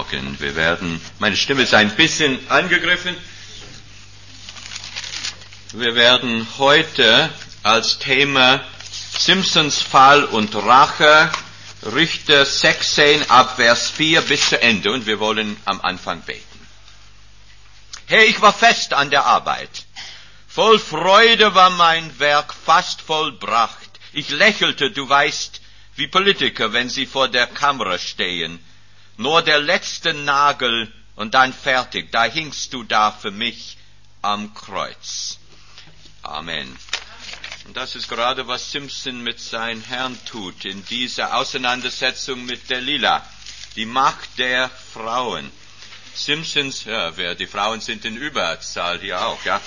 Morgen. Meine Stimme ist ein bisschen angegriffen. Wir werden heute als Thema Simpsons Fall und Rache, Richter 16 ab Vers 4 bis zu Ende, und wir wollen am Anfang beten. Herr, ich war fest an der Arbeit. Voll Freude war mein Werk fast vollbracht. Ich lächelte, du weißt, wie Politiker, wenn sie vor der Kamera stehen. Nur der letzte Nagel und dann fertig. Da hingst du da für mich am Kreuz. Amen. Und das ist gerade, was Simpson mit seinem Herrn tut in dieser Auseinandersetzung mit Delila. Die Macht der Frauen. Simpsons, die Frauen sind in Überzahl hier auch, ja.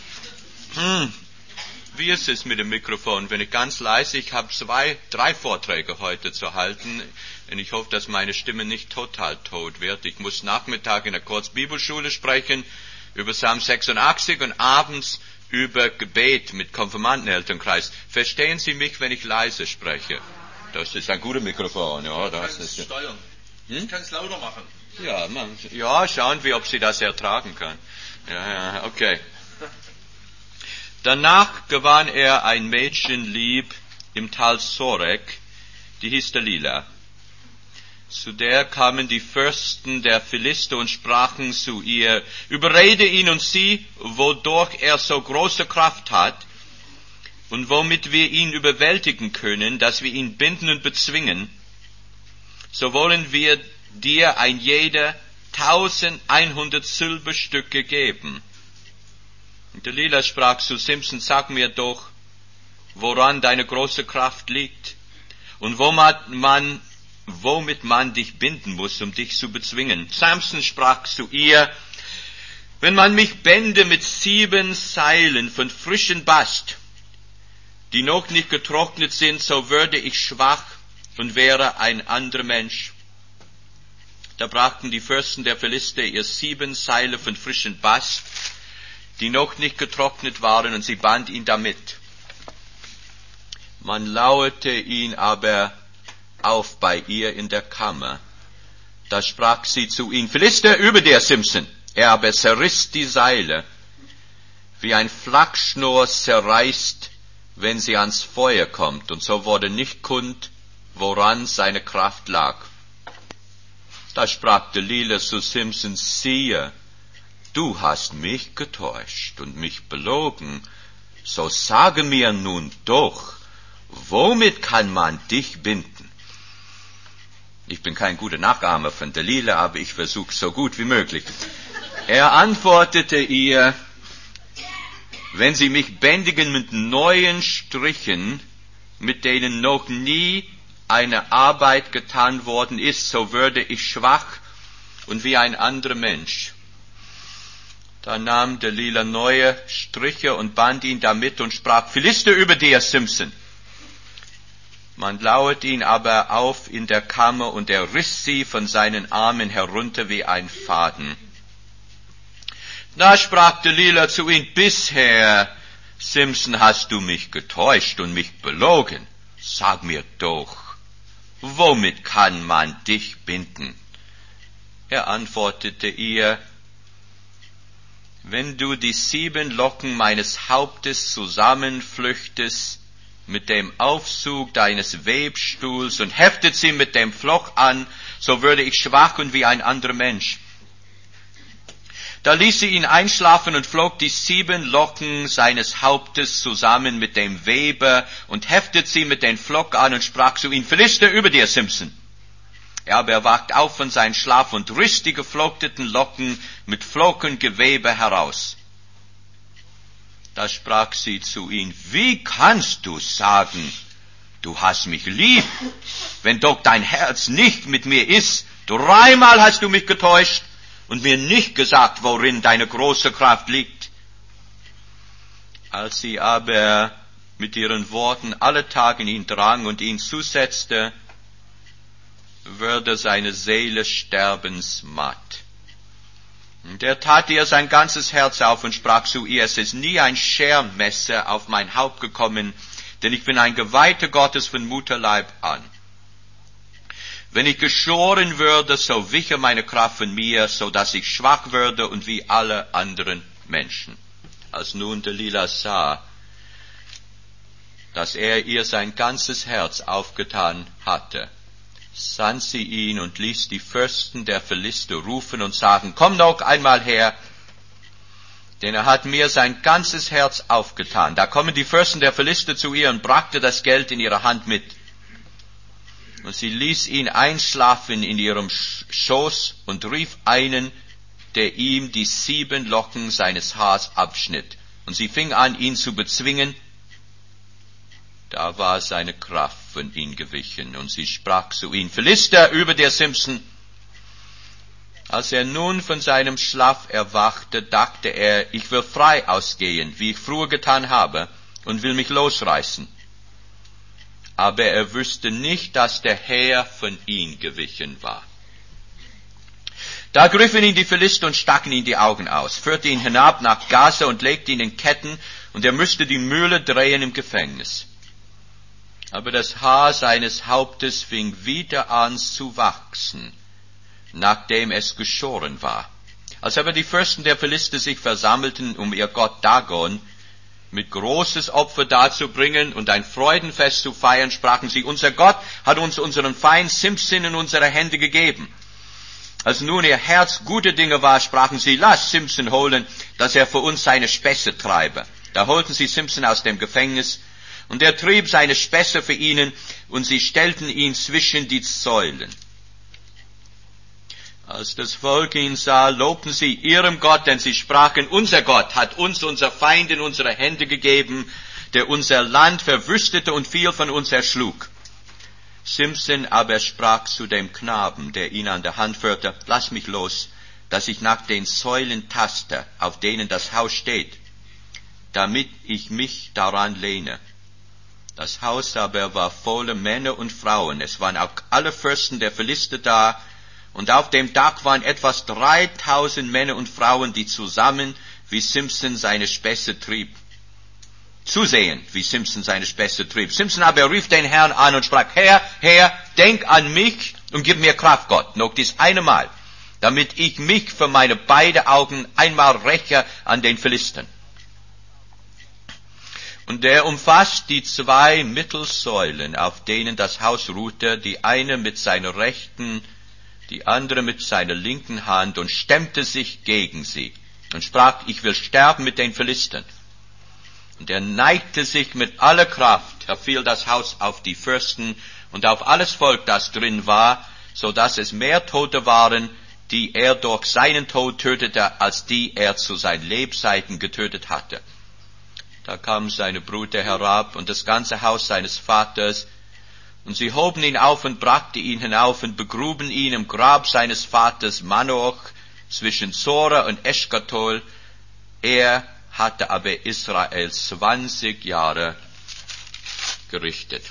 Wie ist es mit dem Mikrofon? Wenn ich ganz leise, ich habe 3 Vorträge heute zu halten, und ich hoffe, dass meine Stimme nicht total tot wird. Ich muss Nachmittag in der Kurzbibelschule sprechen über Psalm 86 und abends über Gebet mit Konfirmandenelternkreis. Verstehen Sie mich, wenn ich leise spreche? Das ist ein gutes Mikrofon, ja. Das ist steuern. Ich kann es lauter machen. Ja, schauen wir, ob Sie das ertragen kann. Ja, okay. Danach gewann er ein Mädchen lieb im Tal Sorek, die hieß Delila. Zu der kamen die Fürsten der Philister und sprachen zu ihr: Überrede ihn und sieh, wodurch er so große Kraft hat und womit wir ihn überwältigen können, dass wir ihn binden und bezwingen. So wollen wir dir ein jeder 1100 Silberstücke geben. Und Delila sprach zu Simpson: Sag mir doch, woran deine große Kraft liegt und womit man dich binden muss, um dich zu bezwingen. Samson sprach zu ihr: Wenn man mich bände mit 7 Seilen von frischen Bast, die noch nicht getrocknet sind, so würde ich schwach und wäre ein anderer Mensch. Da brachten die Fürsten der Philister ihr 7 Seile von frischen Bast, die noch nicht getrocknet waren, und sie band ihn damit. Man lauerte ihn aber auf bei ihr in der Kammer. Da sprach sie zu ihm: Philister, übe dir, Simpson. Er aber zerriss die Seile, wie ein Flachsschnur zerreißt, wenn sie ans Feuer kommt, und so wurde nicht kund, woran seine Kraft lag. Da sprach Delila zu Simpson: Siehe, du hast mich getäuscht und mich belogen, so sage mir nun doch, womit kann man dich binden? Ich bin kein guter Nachahmer von Delila, aber ich versuche so gut wie möglich. Er antwortete ihr: Wenn sie mich bändigen mit neuen Strichen, mit denen noch nie eine Arbeit getan worden ist, so würde ich schwach und wie ein anderer Mensch. Da nahm Delila neue Striche und band ihn damit und sprach: Philister, über dir, Simpson. Man lauert ihn aber auf in der Kammer, und er riss sie von seinen Armen herunter wie ein Faden. Da sprach Delila zu ihm: Bisher, Simpson, hast du mich getäuscht und mich belogen. Sag mir doch, womit kann man dich binden? Er antwortete ihr: Wenn du die 7 Locken meines Hauptes zusammenflüchtest mit dem Aufzug deines Webstuhls und heftet sie mit dem Floch an, so würde ich schwach und wie ein anderer Mensch. Da ließ sie ihn einschlafen und flog die 7 Locken seines Hauptes zusammen mit dem Weber und heftet sie mit dem Flock an und sprach zu ihm: Philister, über dir, Simpson. Er aber wacht auf von seinem Schlaf und riss die geflochteten Locken mit Flockengewebe heraus. Da sprach sie zu ihm: Wie kannst du sagen, du hast mich lieb, wenn doch dein Herz nicht mit mir ist? 3-mal hast du mich getäuscht und mir nicht gesagt, worin deine große Kraft liegt. Als sie aber mit ihren Worten alle Tage in ihn drang und ihn zusetzte, würde seine Seele sterbensmatt. Und er tat ihr sein ganzes Herz auf und sprach zu ihr: Es ist nie ein Schermesser auf mein Haupt gekommen, denn ich bin ein Geweihter Gottes von Mutterleib an. Wenn ich geschoren würde, so wiche meine Kraft von mir, so dass ich schwach würde und wie alle anderen Menschen. Als nun Delila sah, dass er ihr sein ganzes Herz aufgetan hatte, sandt sie ihn und ließ die Fürsten der Philister rufen und sagen, komm noch einmal her, denn er hat mir sein ganzes Herz aufgetan. Da kommen die Fürsten der Philister zu ihr und brachte das Geld in ihrer Hand mit. Und sie ließ ihn einschlafen in ihrem Schoß und rief einen, der ihm die 7 Locken seines Haars abschnitt. Und sie fing an, ihn zu bezwingen. Da war seine Kraft von ihm gewichen. Und sie sprach zu ihm, Philister, über der Simson. Als er nun von seinem Schlaf erwachte, dachte er, ich will frei ausgehen, wie ich früher getan habe, und will mich losreißen. Aber er wüsste nicht, dass der Herr von ihm gewichen war. Da griffen ihn die Philister und stachen ihn die Augen aus, führte ihn hinab nach Gaza und legte ihn in Ketten, und er müsste die Mühle drehen im Gefängnis. Aber das Haar seines Hauptes fing wieder an zu wachsen, nachdem es geschoren war. Als aber die Fürsten der Philister sich versammelten, um ihr Gott Dagon mit großes Opfer darzubringen und ein Freudenfest zu feiern, sprachen sie, unser Gott hat uns unseren Feind Simson in unsere Hände gegeben. Als nun ihr Herz gute Dinge war, sprachen sie, lass Simson holen, dass er für uns seine Späße treibe. Da holten sie Simson aus dem Gefängnis, und er trieb seine Späße für ihnen, und sie stellten ihn zwischen die Säulen. Als das Volk ihn sah, lobten sie ihrem Gott, denn sie sprachen, unser Gott hat uns unser Feind in unsere Hände gegeben, der unser Land verwüstete und viel von uns erschlug. Simson aber sprach zu dem Knaben, der ihn an der Hand führte, lass mich los, dass ich nach den Säulen taste, auf denen das Haus steht, damit ich mich daran lehne. Das Haus aber war voll Männer und Frauen, es waren auch alle Fürsten der Philister da, und auf dem Dach waren etwas 3000 Männer und Frauen, die zusammen, wie Simson seine Späße trieb. Zusehen, wie Simson seine Späße trieb. Simson aber rief den Herrn an und sprach, Herr, denk an mich und gib mir Kraft, Gott, noch dies eine Mal, damit ich mich für meine beiden Augen einmal räche an den Philistern. Und er umfasst die 2 Mittelsäulen, auf denen das Haus ruhte, die eine mit seiner rechten, die andere mit seiner linken Hand, und stemmte sich gegen sie und sprach, ich will sterben mit den Philistern. Und er neigte sich mit aller Kraft, da fiel das Haus auf die Fürsten und auf alles Volk, das drin war, so dass es mehr Tote waren, die er durch seinen Tod tötete, als die er zu seinen Lebzeiten getötet hatte. Da kamen seine Brüder herab und das ganze Haus seines Vaters, und sie hoben ihn auf und brachten ihn hinauf und begruben ihn im Grab seines Vaters Manoach zwischen Zora und Eschkatol. Er hatte aber Israel 20 Jahre gerichtet.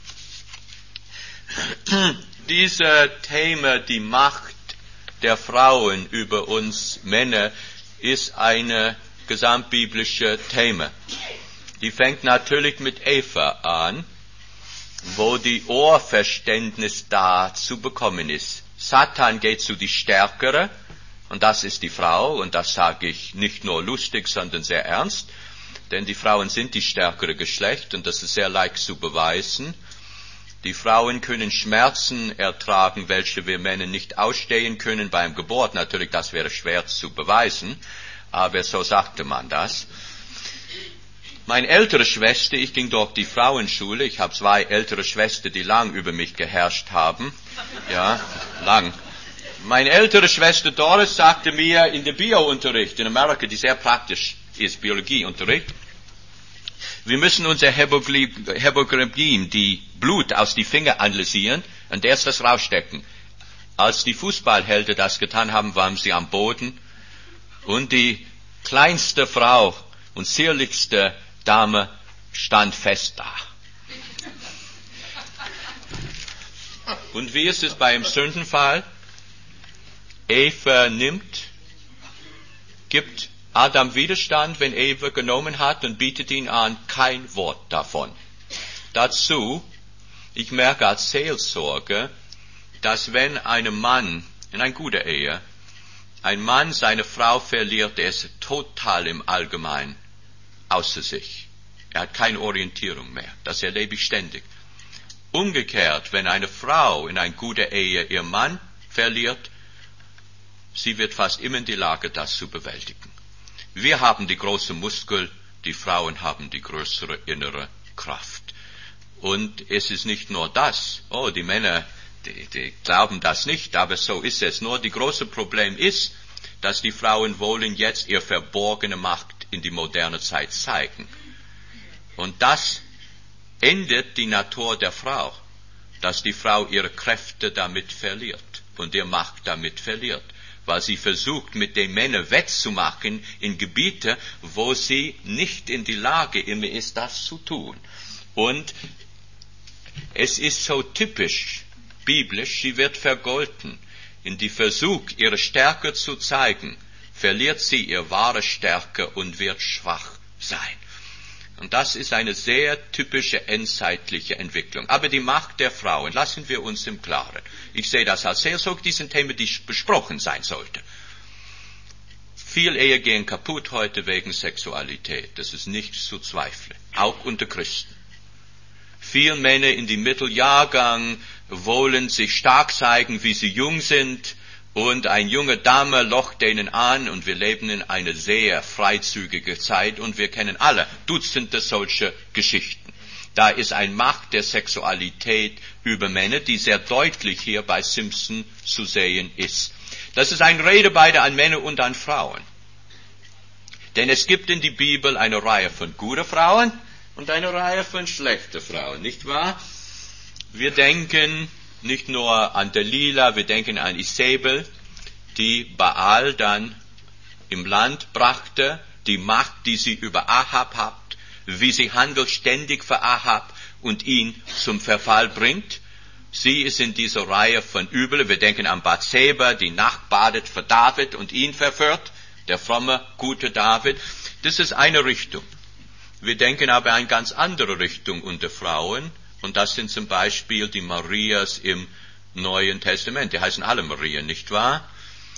Dieses Thema, die Macht der Frauen über uns Männer, ist eine gesamtbiblische Thema. Die fängt natürlich mit Eva an, wo die Ohrverständnis da zu bekommen ist. Satan geht zu die Stärkere, und das ist die Frau, und das sage ich nicht nur lustig, sondern sehr ernst, denn die Frauen sind die stärkere Geschlecht, und das ist sehr leicht zu beweisen. Die Frauen können Schmerzen ertragen, welche wir Männer nicht ausstehen können beim Geburt. Natürlich, das wäre schwer zu beweisen, aber so sagte man das. Meine ältere Schwester, ich ging durch die Frauenschule, ich habe 2 ältere Schwestern, die lang über mich geherrscht haben. Ja, lang. Meine ältere Schwester Doris sagte mir in der Biounterricht in Amerika, die sehr praktisch ist, Biologieunterricht, wir müssen unser Hämoglobin, die Blut aus die Finger analysieren und erst das rausstecken. Als die Fußballhelden das getan haben, waren sie am Boden, und die kleinste Frau und zierlichste Dame stand fest da. Und wie ist es beim Sündenfall? Eva gibt Adam Widerstand, wenn Eva genommen hat, und bietet ihn an, kein Wort davon. Dazu, ich merke als Seelsorger, dass wenn einem Mann in einer guten Ehe, ein Mann seine Frau verliert, der ist total im Allgemeinen außer sich. Er hat keine Orientierung mehr. Das erlebe ich ständig. Umgekehrt, wenn eine Frau in einer guten Ehe ihren Mann verliert, sie wird fast immer in die Lage, das zu bewältigen. Wir haben die großen Muskeln, die Frauen haben die größere innere Kraft. Und es ist nicht nur das. Die Männer, die glauben das nicht, aber so ist es. Nur die große Problem ist, dass die Frauen wollen jetzt ihre verborgene Macht in die moderne Zeit zeigen. Und das ändert die Natur der Frau, dass die Frau ihre Kräfte damit verliert und ihre Macht damit verliert, weil sie versucht, mit den Männern wettzumachen in Gebiete, wo sie nicht in die Lage immer ist, das zu tun. Und es ist so typisch biblisch, sie wird vergolten. In die Versuch, ihre Stärke zu zeigen, verliert sie ihre wahre Stärke und wird schwach sein. Und das ist eine sehr typische endzeitliche Entwicklung. Aber die Macht der Frauen, lassen wir uns im Klaren. Ich sehe das als Seelsorge, diesen Thema, die besprochen sein sollte. Viele Ehen gehen kaputt heute wegen Sexualität. Das ist nichts zu zweifeln. Auch unter Christen. Viele Männer in die Mitteljahrgang wollen sich stark zeigen, wie sie jung sind, und eine junge Dame locht denen an, und wir leben in einer sehr freizügigen Zeit, und wir kennen alle Dutzende solche Geschichten. Da ist eine Macht der Sexualität über Männer, die sehr deutlich hier bei Simpson zu sehen ist. Das ist eine Rede beide an Männer und an Frauen. Denn es gibt in der Bibel eine Reihe von guten Frauen und eine Reihe von schlechten Frauen, nicht wahr? Wir denken nicht nur an Delila, wir denken an Isabel, die Baal dann im Land brachte, die Macht, die sie über Ahab hat, wie sie handelt ständig für Ahab und ihn zum Verfall bringt. Sie ist in dieser Reihe von Übel. Wir denken an Bathseba, die nachtbadet für David und ihn verführt, der fromme, gute David. Das ist eine Richtung. Wir denken aber an eine ganz andere Richtung unter Frauen, und das sind zum Beispiel die Marias im Neuen Testament. Die heißen alle Maria, nicht wahr?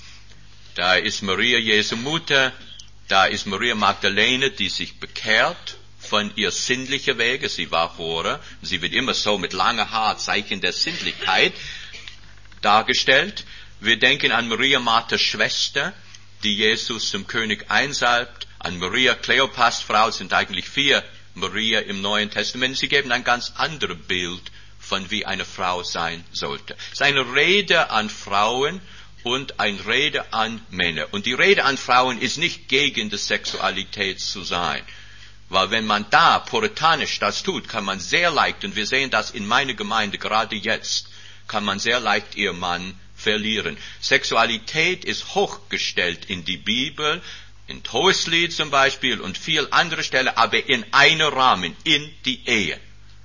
Da ist Maria Jesu Mutter, da ist Maria Magdalene, die sich bekehrt von ihr sinnlichen Wege. Sie war Hure, sie wird immer so mit langem Haar, Zeichen der Sinnlichkeit, dargestellt. Wir denken an Maria Marthas Schwester, die Jesus zum König einsalbt, an Maria Kleopas Frau, sind eigentlich 4 Maria im Neuen Testament. Sie geben ein ganz anderes Bild von wie eine Frau sein sollte. Es ist eine Rede an Frauen und eine Rede an Männer. Und die Rede an Frauen ist nicht gegen die Sexualität zu sein. Weil wenn man da puritanisch das tut, kann man sehr leicht, und wir sehen das in meiner Gemeinde gerade jetzt, kann man sehr leicht ihren Mann verlieren. Sexualität ist hochgestellt in die Bibel, in Hoheslied zum Beispiel und viel andere Stellen, aber in einem Rahmen, in die Ehe.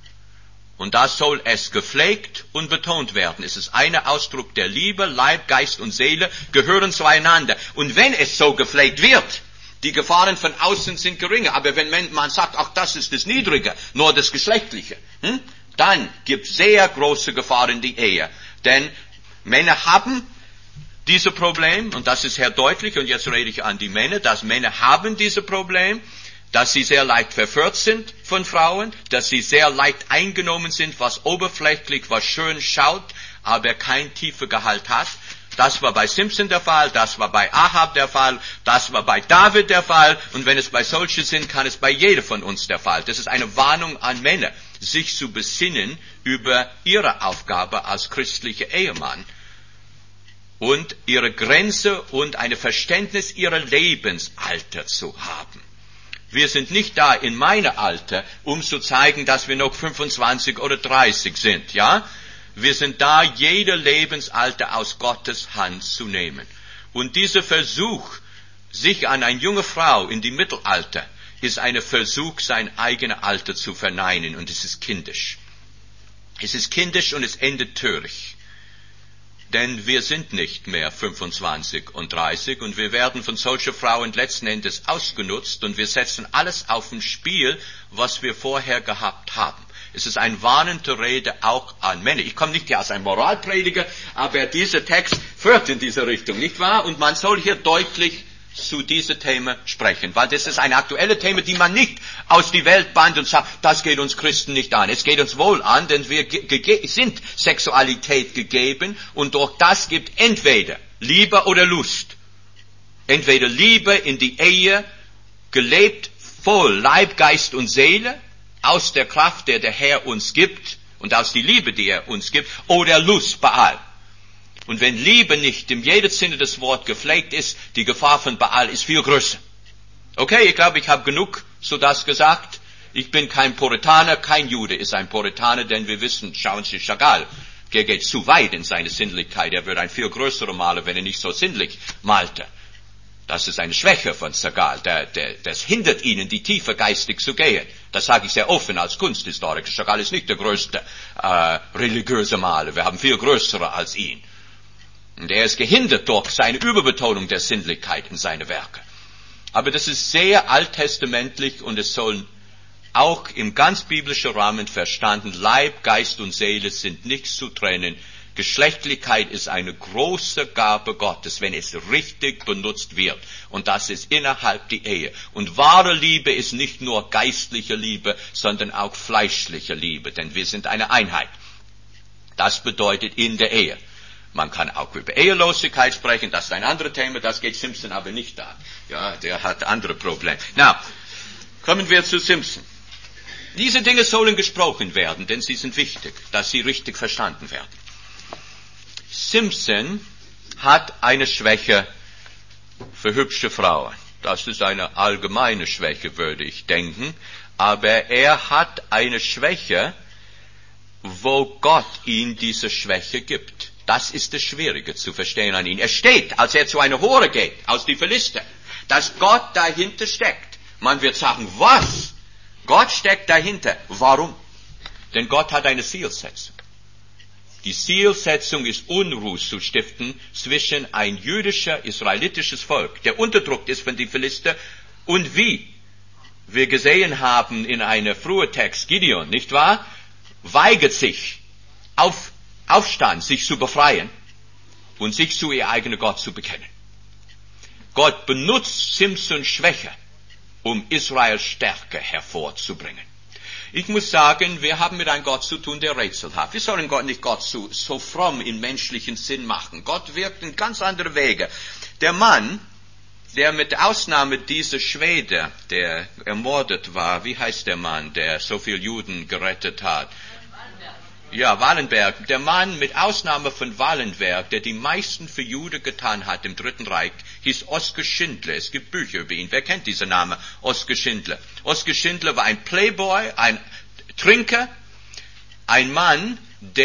Und da soll es gepflegt und betont werden. Es ist ein Ausdruck der Liebe, Leib, Geist und Seele gehören zueinander. Und wenn es so gepflegt wird, die Gefahren von außen sind geringer. Aber wenn man sagt, ach, das ist das Niedrige, nur das Geschlechtliche, dann gibt es sehr große Gefahren in die Ehe. Denn Männer haben dieses Problem, und das ist sehr deutlich, und jetzt rede ich an die Männer, dass Männer haben dieses Problem, dass sie sehr leicht verführt sind von Frauen, dass sie sehr leicht eingenommen sind, was oberflächlich, was schön schaut, aber kein tiefer Gehalt hat. Das war bei Simpson der Fall, das war bei Ahab der Fall, das war bei David der Fall, und wenn es bei solchen sind, kann es bei jedem von uns der Fall. Das ist eine Warnung an Männer, sich zu besinnen über ihre Aufgabe als christlicher Ehemann und ihre Grenze und ein Verständnis ihrer Lebensalter zu haben. Wir sind nicht da in meinem Alter, um zu zeigen, dass wir noch 25 oder 30 sind, ja? Wir sind da, jeder Lebensalter aus Gottes Hand zu nehmen. Und dieser Versuch, sich an eine junge Frau in die Mittelalter, ist ein Versuch, sein eigenes Alter zu verneinen, und es ist kindisch. Es ist kindisch und es endet töricht. Denn wir sind nicht mehr 25 und 30 und wir werden von solchen Frauen letzten Endes ausgenutzt und wir setzen alles auf ein Spiel, was wir vorher gehabt haben. Es ist eine warnende Rede auch an Männer. Ich komme nicht hier als ein Moralprediger, aber dieser Text führt in diese Richtung, nicht wahr? Und man soll hier deutlich zu diesem Thema sprechen, weil das ist ein aktuelles Thema, die man nicht aus die Welt bannt und sagt, das geht uns Christen nicht an. Es geht uns wohl an, denn wir sind Sexualität gegeben und durch das gibt entweder Liebe oder Lust. Entweder Liebe in die Ehe, gelebt voll Leib, Geist und Seele, aus der Kraft, der Herr uns gibt und aus die Liebe, die er uns gibt, oder Lust, Baal. Und wenn Liebe nicht in jedem Sinne des Wortes gepflegt ist, die Gefahr von Baal ist viel größer. Okay, ich glaube, ich habe genug so das gesagt. Ich bin kein Puritaner, kein Jude ist ein Puritaner, denn wir wissen, schauen Sie Chagall, der geht zu weit in seine Sinnlichkeit. Er wird ein viel größerer Maler, wenn er nicht so sinnlich malte. Das ist eine Schwäche von Chagall. Das hindert ihn, in die Tiefe geistig zu gehen. Das sage ich sehr offen als Kunsthistoriker. Chagall ist nicht der größte religiöse Maler. Wir haben viel größere als ihn. Und er ist gehindert durch seine Überbetonung der Sinnlichkeit in seine Werke. Aber das ist sehr alttestamentlich und es soll auch im ganz biblischen Rahmen verstanden, Leib, Geist und Seele sind nicht zu trennen. Geschlechtlichkeit ist eine große Gabe Gottes, wenn es richtig benutzt wird. Und das ist innerhalb der Ehe. Und wahre Liebe ist nicht nur geistliche Liebe, sondern auch fleischliche Liebe, denn wir sind eine Einheit. Das bedeutet in der Ehe. Man kann auch über Ehelosigkeit sprechen, das ist ein anderes Thema, das geht Simpson aber nicht an. Ja, der hat andere Probleme. Na, kommen wir zu Simpson. Diese Dinge sollen gesprochen werden, denn sie sind wichtig, dass sie richtig verstanden werden. Simpson hat eine Schwäche für hübsche Frauen. Das ist eine allgemeine Schwäche, würde ich denken. Aber er hat eine Schwäche, wo Gott ihm diese Schwäche gibt. Das ist das Schwierige zu verstehen an ihm. Er steht, als er zu einer Hure geht, aus die Philister, dass Gott dahinter steckt. Man wird sagen, was? Gott steckt dahinter. Warum? Denn Gott hat eine Zielsetzung. Die Zielsetzung ist, Unruhe zu stiften zwischen ein jüdischer, israelitisches Volk, der unterdrückt ist von den Philister, und wie wir gesehen haben in einem frühen Text, Gideon, nicht wahr, weigert sich Aufstand, sich zu befreien und sich zu ihr eigenen Gott zu bekennen. Gott benutzt Simpsons Schwäche, um Israels Stärke hervorzubringen. Ich muss sagen, wir haben mit einem Gott zu tun, der rätselhaft. Wir sollen Gott nicht so fromm in menschlichen Sinn machen. Gott wirkt in ganz andere Wege. Der Mann, der mit Ausnahme dieser Schwede, der ermordet war, wie heißt der Mann, der so viele Juden gerettet hat? Ja, Wallenberg. Der Mann mit Ausnahme von Wallenberg, der die meisten für Juden getan hat im Dritten Reich, hieß Oskar Schindler. Es gibt Bücher über ihn. Wer kennt diesen Namen? Oskar Schindler. Oskar Schindler war ein Playboy, ein Trinker, ein Mann,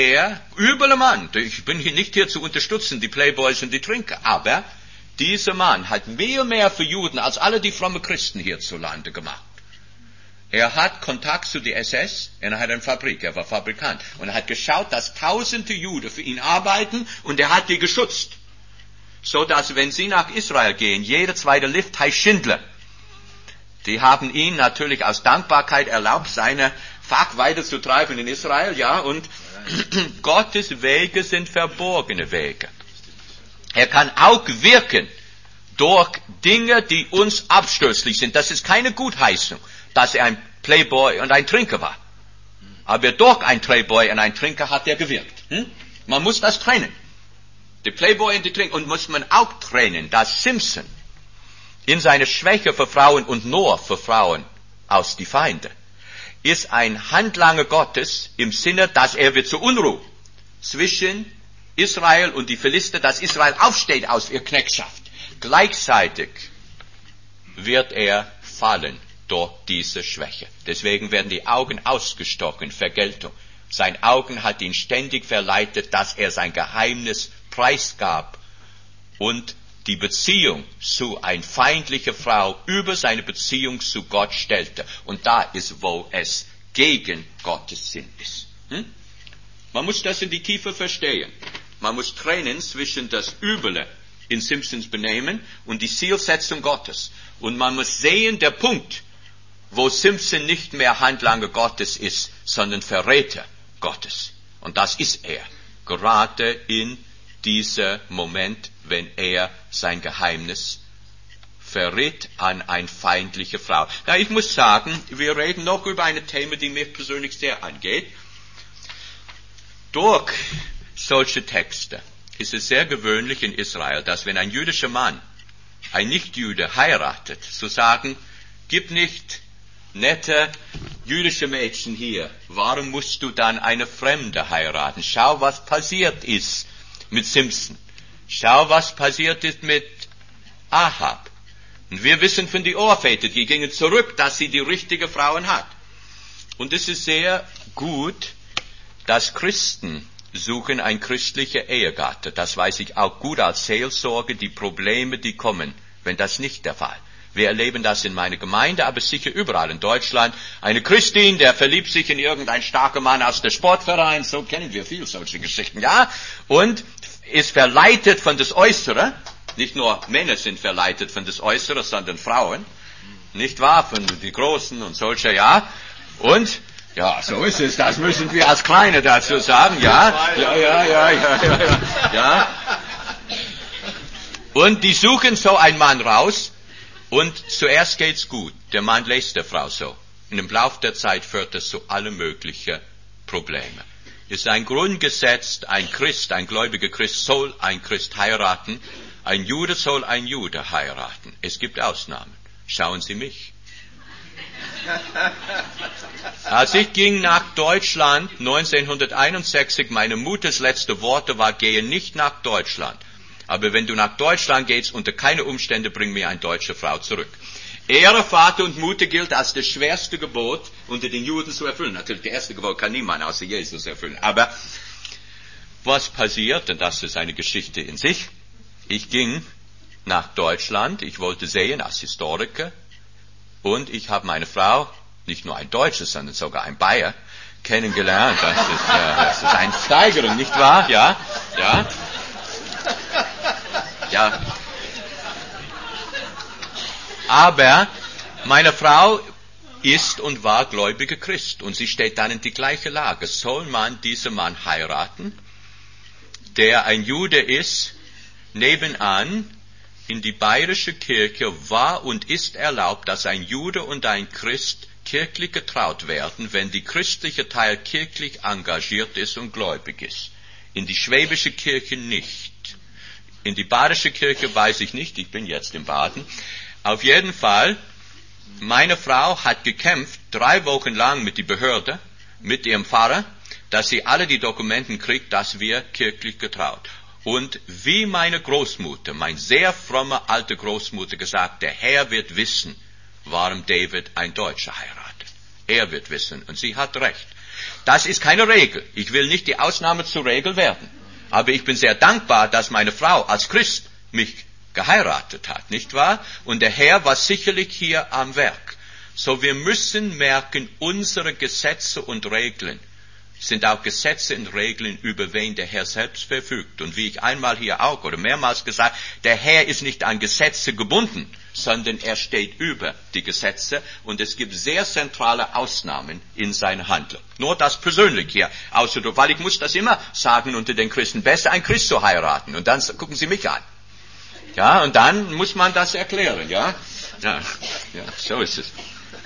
übler Mann. Ich bin hier nicht hier zu unterstützen, die Playboys und die Trinker. Aber dieser Mann hat mehr für Juden als alle die frommen Christen hierzulande gemacht. Er hat Kontakt zu der SS, er hat eine Fabrik, er war Fabrikant. Und er hat geschaut, dass tausende Juden für ihn arbeiten und er hat die geschützt. So dass, wenn sie nach Israel gehen, jeder zweite Lift heißt Schindler. Die haben ihn natürlich aus Dankbarkeit erlaubt, seine Fach weiterzutreiben in Israel, ja, und Gottes Wege sind verborgene Wege. Er kann auch wirken durch Dinge, die uns abstößlich sind. Das ist keine Gutheißung, dass er ein Playboy und ein Trinker war. Aber durch ein Playboy und ein Trinker hat er gewirkt. Man muss das trennen. Die Playboy und die Trinker. Und muss man auch trennen, dass Simpson in seiner Schwäche für Frauen und nur für Frauen aus die Feinde ist ein Handlanger Gottes im Sinne, dass er wird zur Unruhe zwischen Israel und die Philister, dass Israel aufsteht aus ihrer Knechtschaft. Gleichzeitig wird er fallen durch diese Schwäche. Deswegen werden die Augen ausgestochen, Vergeltung. Sein Augen hat ihn ständig verleitet, dass er sein Geheimnis preisgab und die Beziehung zu einer feindlichen Frau über seine Beziehung zu Gott stellte. Und da ist, wo es gegen Gottes Sinn ist. Man muss das in die Tiefe verstehen. Man muss trennen zwischen das Üble in Simpsons Benehmen und die Zielsetzung Gottes. Und man muss sehen, der Punkt, wo Simson nicht mehr Handlanger Gottes ist, sondern Verräter Gottes. Und das ist er, gerade in diesem Moment, wenn er sein Geheimnis verrät an eine feindliche Frau. Na, ich muss sagen, wir reden noch über ein Thema, die mir persönlich sehr angeht. Durch solche Texte ist es sehr gewöhnlich in Israel, dass wenn ein jüdischer Mann ein Nichtjude heiratet, zu sagen, gib nicht nette jüdische Mädchen hier. Warum musst du dann eine Fremde heiraten? Schau, was passiert ist mit Simson. Schau, was passiert ist mit Ahab. Und wir wissen von den Ohrvätern, die gingen zurück, dass sie die richtige Frauen hat. Und es ist sehr gut, dass Christen suchen ein christlicher Ehegatte. Das weiß ich auch gut als Seelsorge, die Probleme, die kommen, wenn das nicht der Fall. Wir erleben das in meiner Gemeinde, aber sicher überall in Deutschland. Eine Christin, der verliebt sich in irgendeinen starken Mann aus der Sportverein, so kennen wir viel solche Geschichten, ja, und ist verleitet von das Äußere. Nicht nur Männer sind verleitet von das Äußere, sondern Frauen, nicht wahr, von die Großen und solche, ja, und ja, so ist es, das müssen wir als Kleine dazu sagen, ja. Und die suchen so einen Mann raus, und zuerst geht's gut. Der Mann lässt der Frau so. Und im Lauf der Zeit führt es zu alle möglichen Probleme. Es ist ein Grundgesetz, ein Christ, ein gläubiger Christ soll ein Christ heiraten, ein Jude soll ein Jude heiraten. Es gibt Ausnahmen. Schauen Sie mich. Als ich ging nach Deutschland 1961, meine Mutters letzte Worte war, gehe nicht nach Deutschland. Aber wenn du nach Deutschland gehst, unter keine Umstände bring mir eine deutsche Frau zurück. Ehre Vater und Mutter gilt als das schwerste Gebot unter den Juden zu erfüllen. Natürlich, das erste Gebot kann niemand außer Jesus erfüllen. Aber was passiert, und das ist eine Geschichte in sich, ich ging nach Deutschland, ich wollte sehen als Historiker, und ich habe meine Frau, nicht nur ein Deutscher, sondern sogar ein Bayer, kennengelernt. Das ist eine Steigerung, nicht wahr? Ja. Aber meine Frau ist und war gläubiger Christ und sie steht dann in die gleiche Lage. Soll man diesen Mann heiraten, der ein Jude ist, nebenan in die bayerische Kirche war und ist erlaubt, dass ein Jude und ein Christ kirchlich getraut werden, wenn die christliche Teil kirchlich engagiert ist und gläubig ist. In die schwäbische Kirche nicht. In die badische Kirche weiß ich nicht, ich bin jetzt in Baden. Auf jeden Fall, meine Frau hat gekämpft, 3 Wochen lang mit der Behörde, mit ihrem Pfarrer, dass sie alle die Dokumenten kriegt, dass wir kirchlich getraut. Und wie meine Großmutter, meine sehr fromme alte Großmutter gesagt, der Herr wird wissen, warum David ein Deutscher heiratet. Er wird wissen, und sie hat recht. Das ist keine Regel. Ich will nicht die Ausnahme zur Regel werden. Aber ich bin sehr dankbar, dass meine Frau als Christ mich geheiratet hat, nicht wahr? Und der Herr war sicherlich hier am Werk. So, wir müssen merken, unsere Gesetze und Regeln sind auch Gesetze und Regeln, über wen der Herr selbst verfügt. Und wie ich einmal hier auch oder mehrmals gesagt, der Herr ist nicht an Gesetze gebunden, sondern er steht über die Gesetze und es gibt sehr zentrale Ausnahmen in seiner Handlung. Nur das persönlich hier ausgedrückt, weil ich muss das immer sagen unter den Christen, besser ein Christ zu heiraten und dann gucken Sie mich an. Ja, und dann muss man das erklären, ja, so ist es.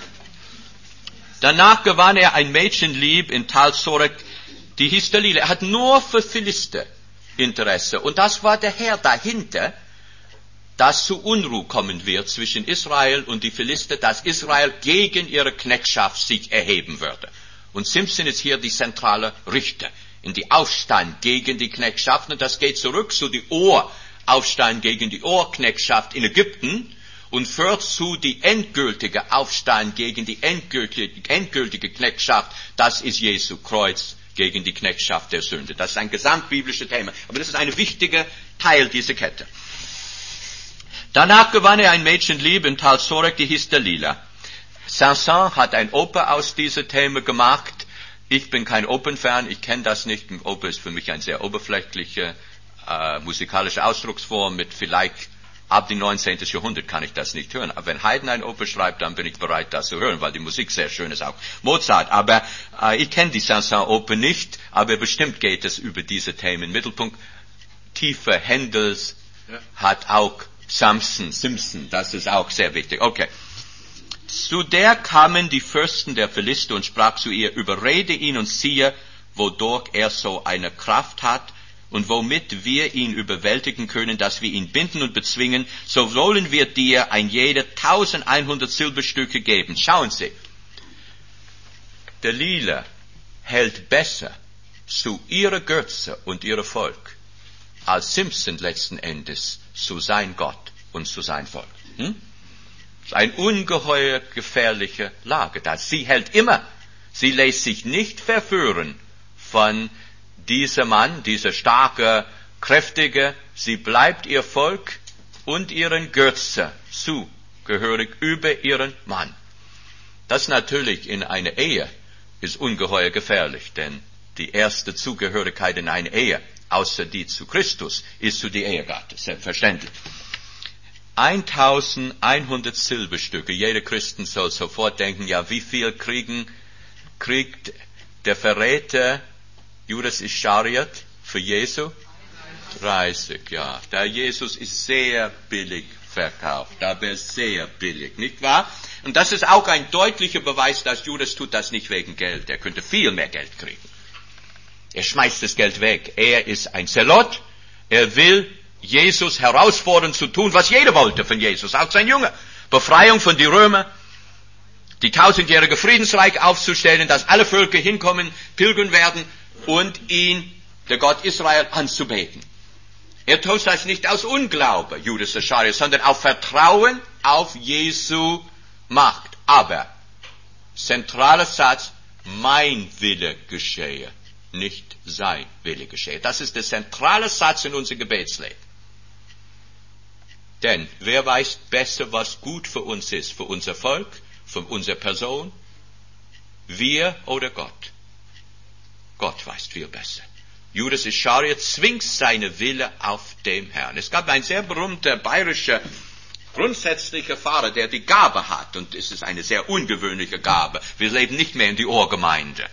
Danach gewann er ein Mädchen lieb in Tal Sorek, die hieß Dalila. Er hat nur für Philister Interesse. Und das war der Herr dahinter, dass zu Unruhe kommen wird zwischen Israel und die Philister, dass Israel gegen ihre Knechtschaft sich erheben würde. Und Simson ist hier die zentrale Richter in die Aufstand gegen die Knechtschaft. Und das geht zurück zu die Aufstand gegen die Ohrknechtschaft in Ägypten. Und führt zu die endgültige Aufstand gegen die endgültige Knechtschaft. Das ist Jesu Kreuz gegen die Knechtschaft der Sünde. Das ist ein gesamtbiblisches Thema. Aber das ist ein wichtiger Teil dieser Kette. Danach gewann er ein Mädchen lieb in Tal Sorek, die hieß Dalila. Saint-Saëns hat ein Oper aus diesem Thema gemacht. Ich bin kein Opernfan, ich kenne das nicht. Oper ist für mich eine sehr oberflächliche musikalische Ausdrucksform mit vielleicht ab dem 19. Jahrhundert kann ich das nicht hören. Aber wenn Haydn ein Oper schreibt, dann bin ich bereit, das zu hören, weil die Musik sehr schön ist, auch Mozart. Aber ich kenne die Saint-Saëns-Oper nicht, aber bestimmt geht es über diese Themen. Mittelpunkt, Tiefe Händels hat auch Simpson, das ist auch sehr wichtig. Okay. Zu der kamen die Fürsten der Philister und sprach zu ihr, überrede ihn und siehe, wodurch er so eine Kraft hat und womit wir ihn überwältigen können, dass wir ihn binden und bezwingen, so wollen wir dir ein jeder 1100 Silberstücke geben. Schauen Sie, Delilah hält besser zu ihrer Götze und ihrem Volk, als Simpson letzten Endes zu sein Gott und zu sein Volk. Das ist eine ungeheuer gefährliche Lage. Sie hält immer, sie lässt sich nicht verführen von dieser Mann, dieser starke, kräftige, sie bleibt ihr Volk und ihren Götze zugehörig über ihren Mann. Das natürlich in einer Ehe ist ungeheuer gefährlich, denn die erste Zugehörigkeit in einer Ehe, außer die zu Christus, ist zu der Ehegatte, selbstverständlich. 1100 Silberstücke. Jeder Christen soll sofort denken, ja, wie viel kriegt der Verräter Judas Ischariot für Jesu? 30, ja. Der Jesus ist sehr billig verkauft, aber sehr billig, nicht wahr? Und das ist auch ein deutlicher Beweis, dass Judas tut das nicht wegen Geld. Er könnte viel mehr Geld kriegen. Er schmeißt das Geld weg. Er ist ein Zelot. Er will Jesus herausfordern zu tun, was jeder wollte von Jesus, auch sein Junge. Befreiung von den Römern, die 1000-jährige Friedensreich aufzustellen, dass alle Völker hinkommen, pilgern werden und ihn, der Gott Israel, anzubeten. Er tut das nicht aus Unglaube, Judas Ischariot, sondern auf Vertrauen auf Jesu Macht. Aber, zentraler Satz, mein Wille geschehe, nicht sein Wille geschehe. Das ist der zentrale Satz in unserem Gebetsleben. Denn wer weiß besser, was gut für uns ist, für unser Volk, für unsere Person? Wir oder Gott? Gott weiß viel besser. Judas Ischariot zwingt seine Wille auf dem Herrn. Es gab einen sehr berühmter bayerischer grundsätzlicher Pfarrer, der die Gabe hat, und es ist eine sehr ungewöhnliche Gabe. Wir leben nicht mehr in die Ohrgemeinde.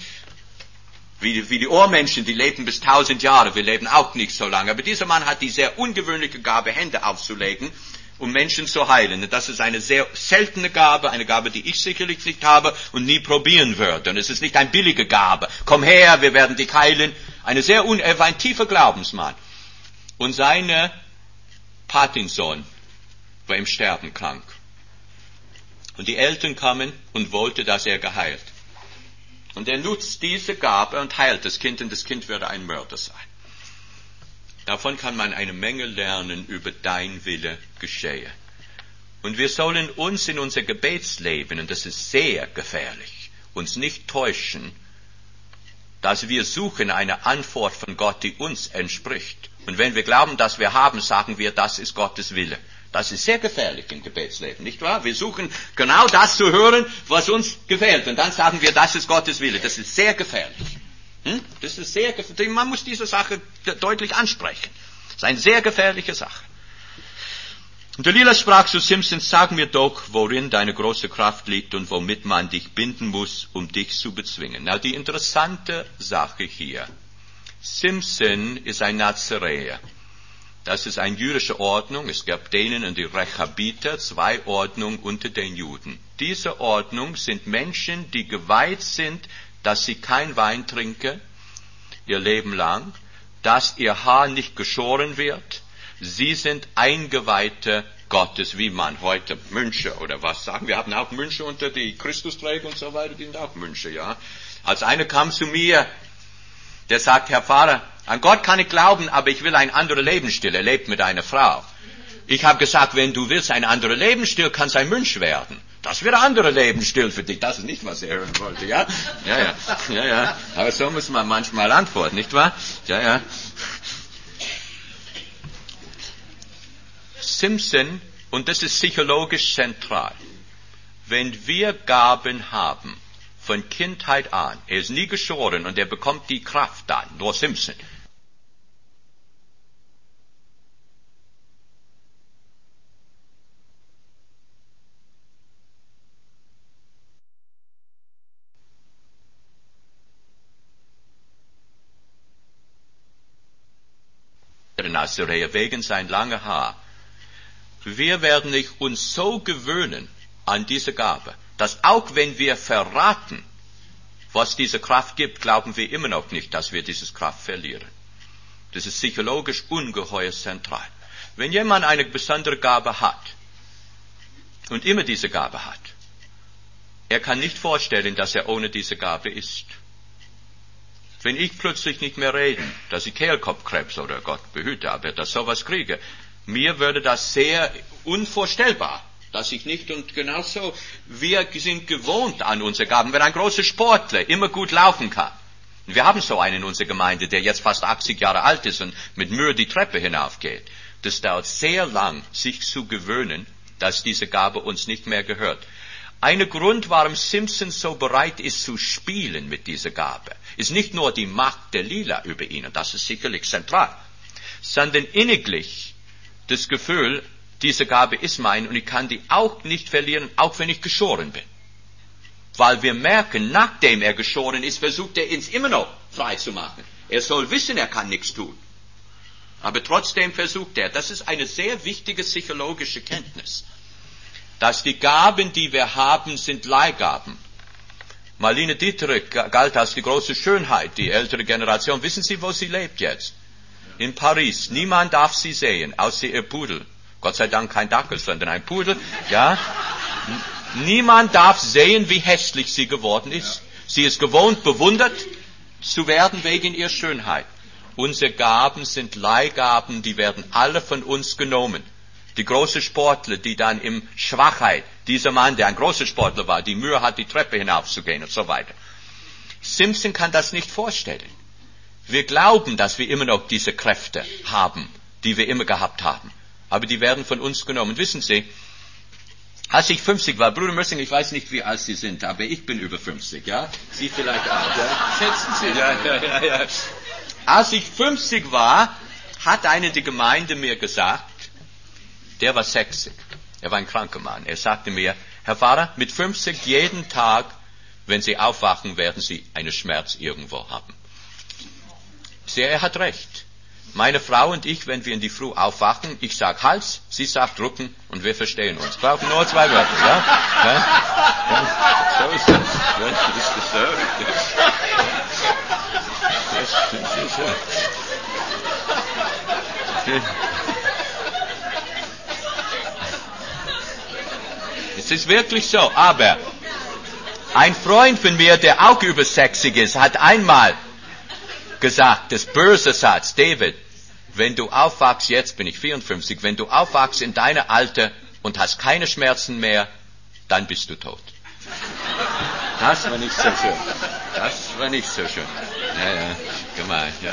Wie die Ohrmenschen, die leben bis 1000 Jahre, wir leben auch nicht so lange. Aber dieser Mann hat die sehr ungewöhnliche Gabe, Hände aufzulegen, um Menschen zu heilen. Und das ist eine sehr seltene Gabe, eine Gabe, die ich sicherlich nicht habe und nie probieren würde. Und es ist nicht eine billige Gabe. Komm her, wir werden dich heilen. Er war ein tiefer Glaubensmann. Und seine Patensohn war im Sterben krank. Und die Eltern kamen und wollten, dass er geheilt. Und er nutzt diese Gabe und heilt das Kind, und das Kind würde ein Mörder sein. Davon kann man eine Menge lernen über dein Wille geschehe. Und wir sollen uns in unser Gebetsleben, und das ist sehr gefährlich, uns nicht täuschen, dass wir suchen eine Antwort von Gott, die uns entspricht. Und wenn wir glauben, dass wir haben, sagen wir, das ist Gottes Wille. Das ist sehr gefährlich im Gebetsleben, nicht wahr? Wir suchen genau das zu hören, was uns gefällt. Und dann sagen wir, das ist Gottes Wille. Das ist sehr gefährlich. Das ist sehr gefährlich. Man muss diese Sache deutlich ansprechen. Das ist eine sehr gefährliche Sache. Und Delilah sprach zu Simpson, sag mir doch, worin deine große Kraft liegt und womit man dich binden muss, um dich zu bezwingen. Na, die interessante Sache hier. Simpson ist ein Nazaräer. Das ist eine jüdische Ordnung. Es gab denen und die Rechabiter, 2 Ordnungen unter den Juden. Diese Ordnung sind Menschen, die geweiht sind, dass sie kein Wein trinken, ihr Leben lang, dass ihr Haar nicht geschoren wird. Sie sind Eingeweihte Gottes, wie man heute Mönche oder was sagen. Wir haben auch Mönche unter die Christusträger und so weiter, die sind auch Mönche, ja. Als einer kam zu mir, der sagt, Herr Pfarrer, an Gott kann ich glauben, aber ich will einen anderen Lebensstil. Er lebt mit einer Frau. Ich habe gesagt, wenn du willst einen anderen Lebensstil, kannst du ein Mönch werden. Das wäre ein anderer Lebensstil für dich. Das ist nicht, was er hören wollte, ja? Ja. Aber so muss man manchmal antworten, nicht wahr? Ja. Simpson, und das ist psychologisch zentral. Wenn wir Gaben haben, von Kindheit an, er ist nie geschoren und er bekommt die Kraft dann, nur Simpson. Nazaräer wegen sein langes Haar. Wir werden uns so gewöhnen an diese Gabe, dass auch wenn wir verraten, was diese Kraft gibt, glauben wir immer noch nicht, dass wir diese Kraft verlieren. Das ist psychologisch ungeheuer zentral. Wenn jemand eine besondere Gabe hat und immer diese Gabe hat, er kann nicht vorstellen, dass er ohne diese Gabe ist. Wenn ich plötzlich nicht mehr reden, dass ich Kehlkopfkrebs oder Gott behüte, aber dass sowas kriege, mir würde das sehr unvorstellbar, dass ich nicht, und genauso, wir sind gewohnt an unsere Gaben. Wenn ein großer Sportler immer gut laufen kann, wir haben so einen in unserer Gemeinde, der jetzt fast 80 Jahre alt ist und mit Mühe die Treppe hinaufgeht. Das dauert sehr lang, sich zu gewöhnen, dass diese Gabe uns nicht mehr gehört. Ein Grund, warum Simpson so bereit ist zu spielen mit dieser Gabe, ist nicht nur die Macht der Lila über ihn, und das ist sicherlich zentral, sondern inniglich das Gefühl, diese Gabe ist mein und ich kann die auch nicht verlieren, auch wenn ich geschoren bin. Weil wir merken, nachdem er geschoren ist, versucht er uns immer noch frei zu machen. Er soll wissen, er kann nichts tun. Aber trotzdem versucht er. Das ist eine sehr wichtige psychologische Kenntnis. Dass die Gaben, die wir haben, sind Leihgaben. Marlene Dietrich galt als die große Schönheit, die ältere Generation. Wissen Sie, wo sie lebt jetzt? In Paris. Niemand darf sie sehen, außer ihr Pudel. Gott sei Dank kein Dackel, sondern ein Pudel. Ja. Niemand darf sehen, wie hässlich sie geworden ist. Sie ist gewohnt, bewundert zu werden wegen ihrer Schönheit. Unsere Gaben sind Leihgaben, die werden alle von uns genommen. Die große Sportler, die dann im Schwachheit, dieser Mann, der ein großer Sportler war, die Mühe hat, die Treppe hinaufzugehen und so weiter. Simpson kann das nicht vorstellen. Wir glauben, dass wir immer noch diese Kräfte haben, die wir immer gehabt haben. Aber die werden von uns genommen. Wissen Sie, als ich 50 war, Bruder Mössing, ich weiß nicht, wie alt Sie sind, aber ich bin über 50, ja? Sie vielleicht auch, ja? Schätzen Sie? Ja. Als ich 50 war, hat einer der Gemeinde mir gesagt, der war 60, er war ein kranker Mann, er sagte mir, Herr Pfarrer, mit 50 jeden Tag, wenn Sie aufwachen, werden Sie einen Schmerz irgendwo haben. Er hat recht. Meine Frau und ich, wenn wir in die Früh aufwachen, ich sag Hals, sie sagt Rücken und wir verstehen uns. Wir brauchen nur 2 Wörter, ja? So ist das. Es ist wirklich so, aber ein Freund von mir, der auch über 60 ist, hat einmal gesagt, das böse Satz, David, wenn du aufwachst, jetzt bin ich 54, wenn du aufwachst in deinem Alter und hast keine Schmerzen mehr, dann bist du tot. Das war nicht so schön. Das war nicht so schön. Ja, gemein, ja.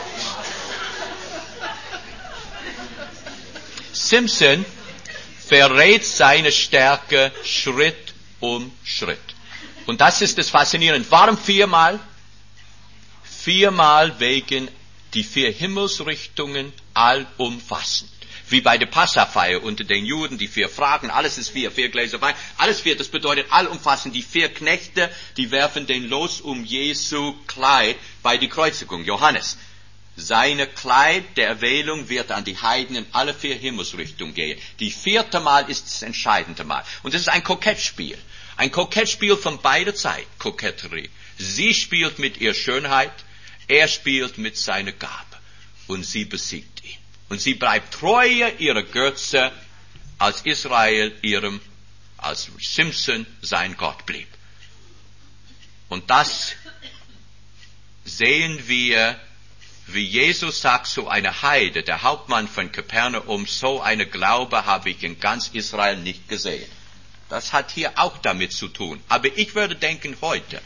Simpson verrät seine Stärke Schritt um Schritt. Und das ist das Faszinierende. Warum 4-mal? 4-mal wegen die 4 Himmelsrichtungen allumfassend. Wie bei der Passafeier unter den Juden, die 4 Fragen, alles ist 4 Gläser Wein, alles 4, das bedeutet allumfassend. Die 4 Knechte, die werfen den Los um Jesu Kleid bei der Kreuzigung. Johannes, seine Kleid der Erwählung wird an die Heiden in alle 4 Himmelsrichtungen gehen. Die 4. Mal ist das entscheidende Mal. Und das ist ein Kokettspiel. Ein Kokettspiel von beider Seiten, Koketterie. Sie spielt mit ihrer Schönheit, er spielt mit seiner Gabe. Und sie besiegt ihn. Und sie bleibt treu ihrer Götze, als Israel als Simpson sein Gott blieb. Und das sehen wir, wie Jesus sagt, so eine Heide, der Hauptmann von Kapernaum, so eine Glaube habe ich in ganz Israel nicht gesehen. Das hat hier auch damit zu tun. Aber ich würde denken heute,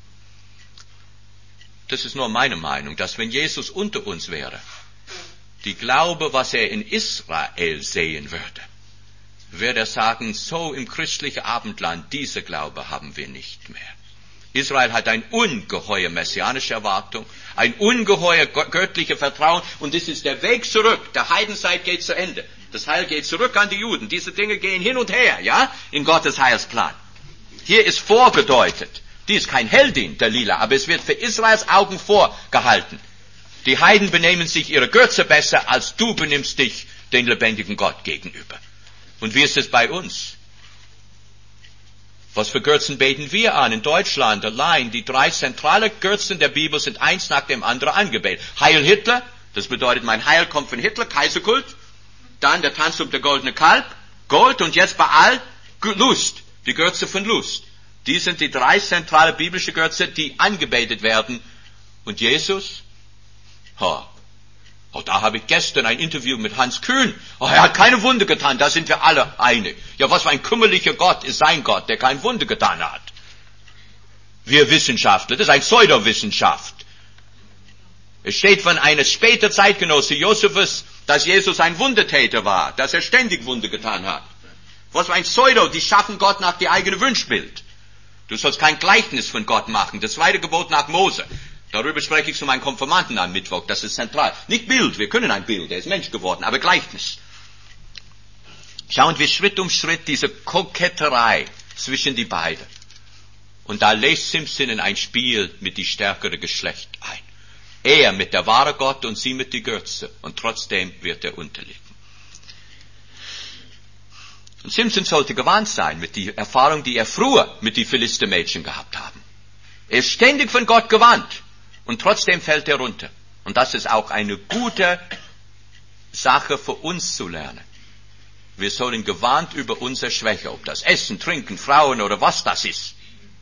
das ist nur meine Meinung, dass wenn Jesus unter uns wäre, die Glaube, was er in Israel sehen würde er sagen, so im christlichen Abendland, diese Glaube haben wir nicht mehr. Israel hat eine ungeheure messianische Erwartung, ein ungeheuer göttliches Vertrauen, und das ist der Weg zurück. Der Heidenzeit geht zu Ende. Das Heil geht zurück an die Juden. Diese Dinge gehen hin und her, ja, in Gottes Heilsplan. Hier ist vorgedeutet. Die ist kein Heldin, der Lila, aber es wird für Israels Augen vorgehalten. Die Heiden benehmen sich ihre Götze besser, als du benimmst dich den lebendigen Gott gegenüber. Und wie ist es bei uns? Was für Götzen beten wir an? In Deutschland allein, die 3 zentrale Götzen der Bibel sind eins nach dem anderen angebetet. Heil Hitler, das bedeutet, mein Heil kommt von Hitler, Kaiserkult. Dann der Tanz um der goldene Kalb, Gold, und jetzt Baal, Lust, die Götze von Lust. Die sind die 3 zentrale biblische Götze, die angebetet werden. Und Jesus? Da habe ich gestern ein Interview mit Hans Kühn. Er hat keine Wunder getan, da sind wir alle einig. Ja, was für ein kümmerlicher Gott ist sein Gott, der kein Wunder getan hat. Wir Wissenschaftler, das ist eine Pseudowissenschaft. Es steht von einer später Zeitgenosse Josephus, dass Jesus ein Wundertäter war, dass er ständig Wunder getan hat. Was für ein Pseudo, die schaffen Gott nach ihr eigenen Wunschbild. Du sollst kein Gleichnis von Gott machen, das 2. Gebot nach Mose. Darüber spreche ich zu meinen Konfirmanden am Mittwoch, das ist zentral. Nicht Bild, wir können ein Bild, er ist Mensch geworden, aber Gleichnis. Schauen wir Schritt um Schritt diese Koketterei zwischen die beiden. Und da lässt Simpson in ein Spiel mit die stärkere Geschlecht ein. Er mit der wahre Gott und sie mit die Götze. Und trotzdem wird er unterliegen. Und Simpson sollte gewarnt sein mit die Erfahrung, die er früher mit die Philistermädchen gehabt haben. Er ist ständig von Gott gewarnt. Und trotzdem fällt er runter. Und das ist auch eine gute Sache für uns zu lernen. Wir sollen gewarnt über unsere Schwäche, ob das Essen, Trinken, Frauen oder was das ist.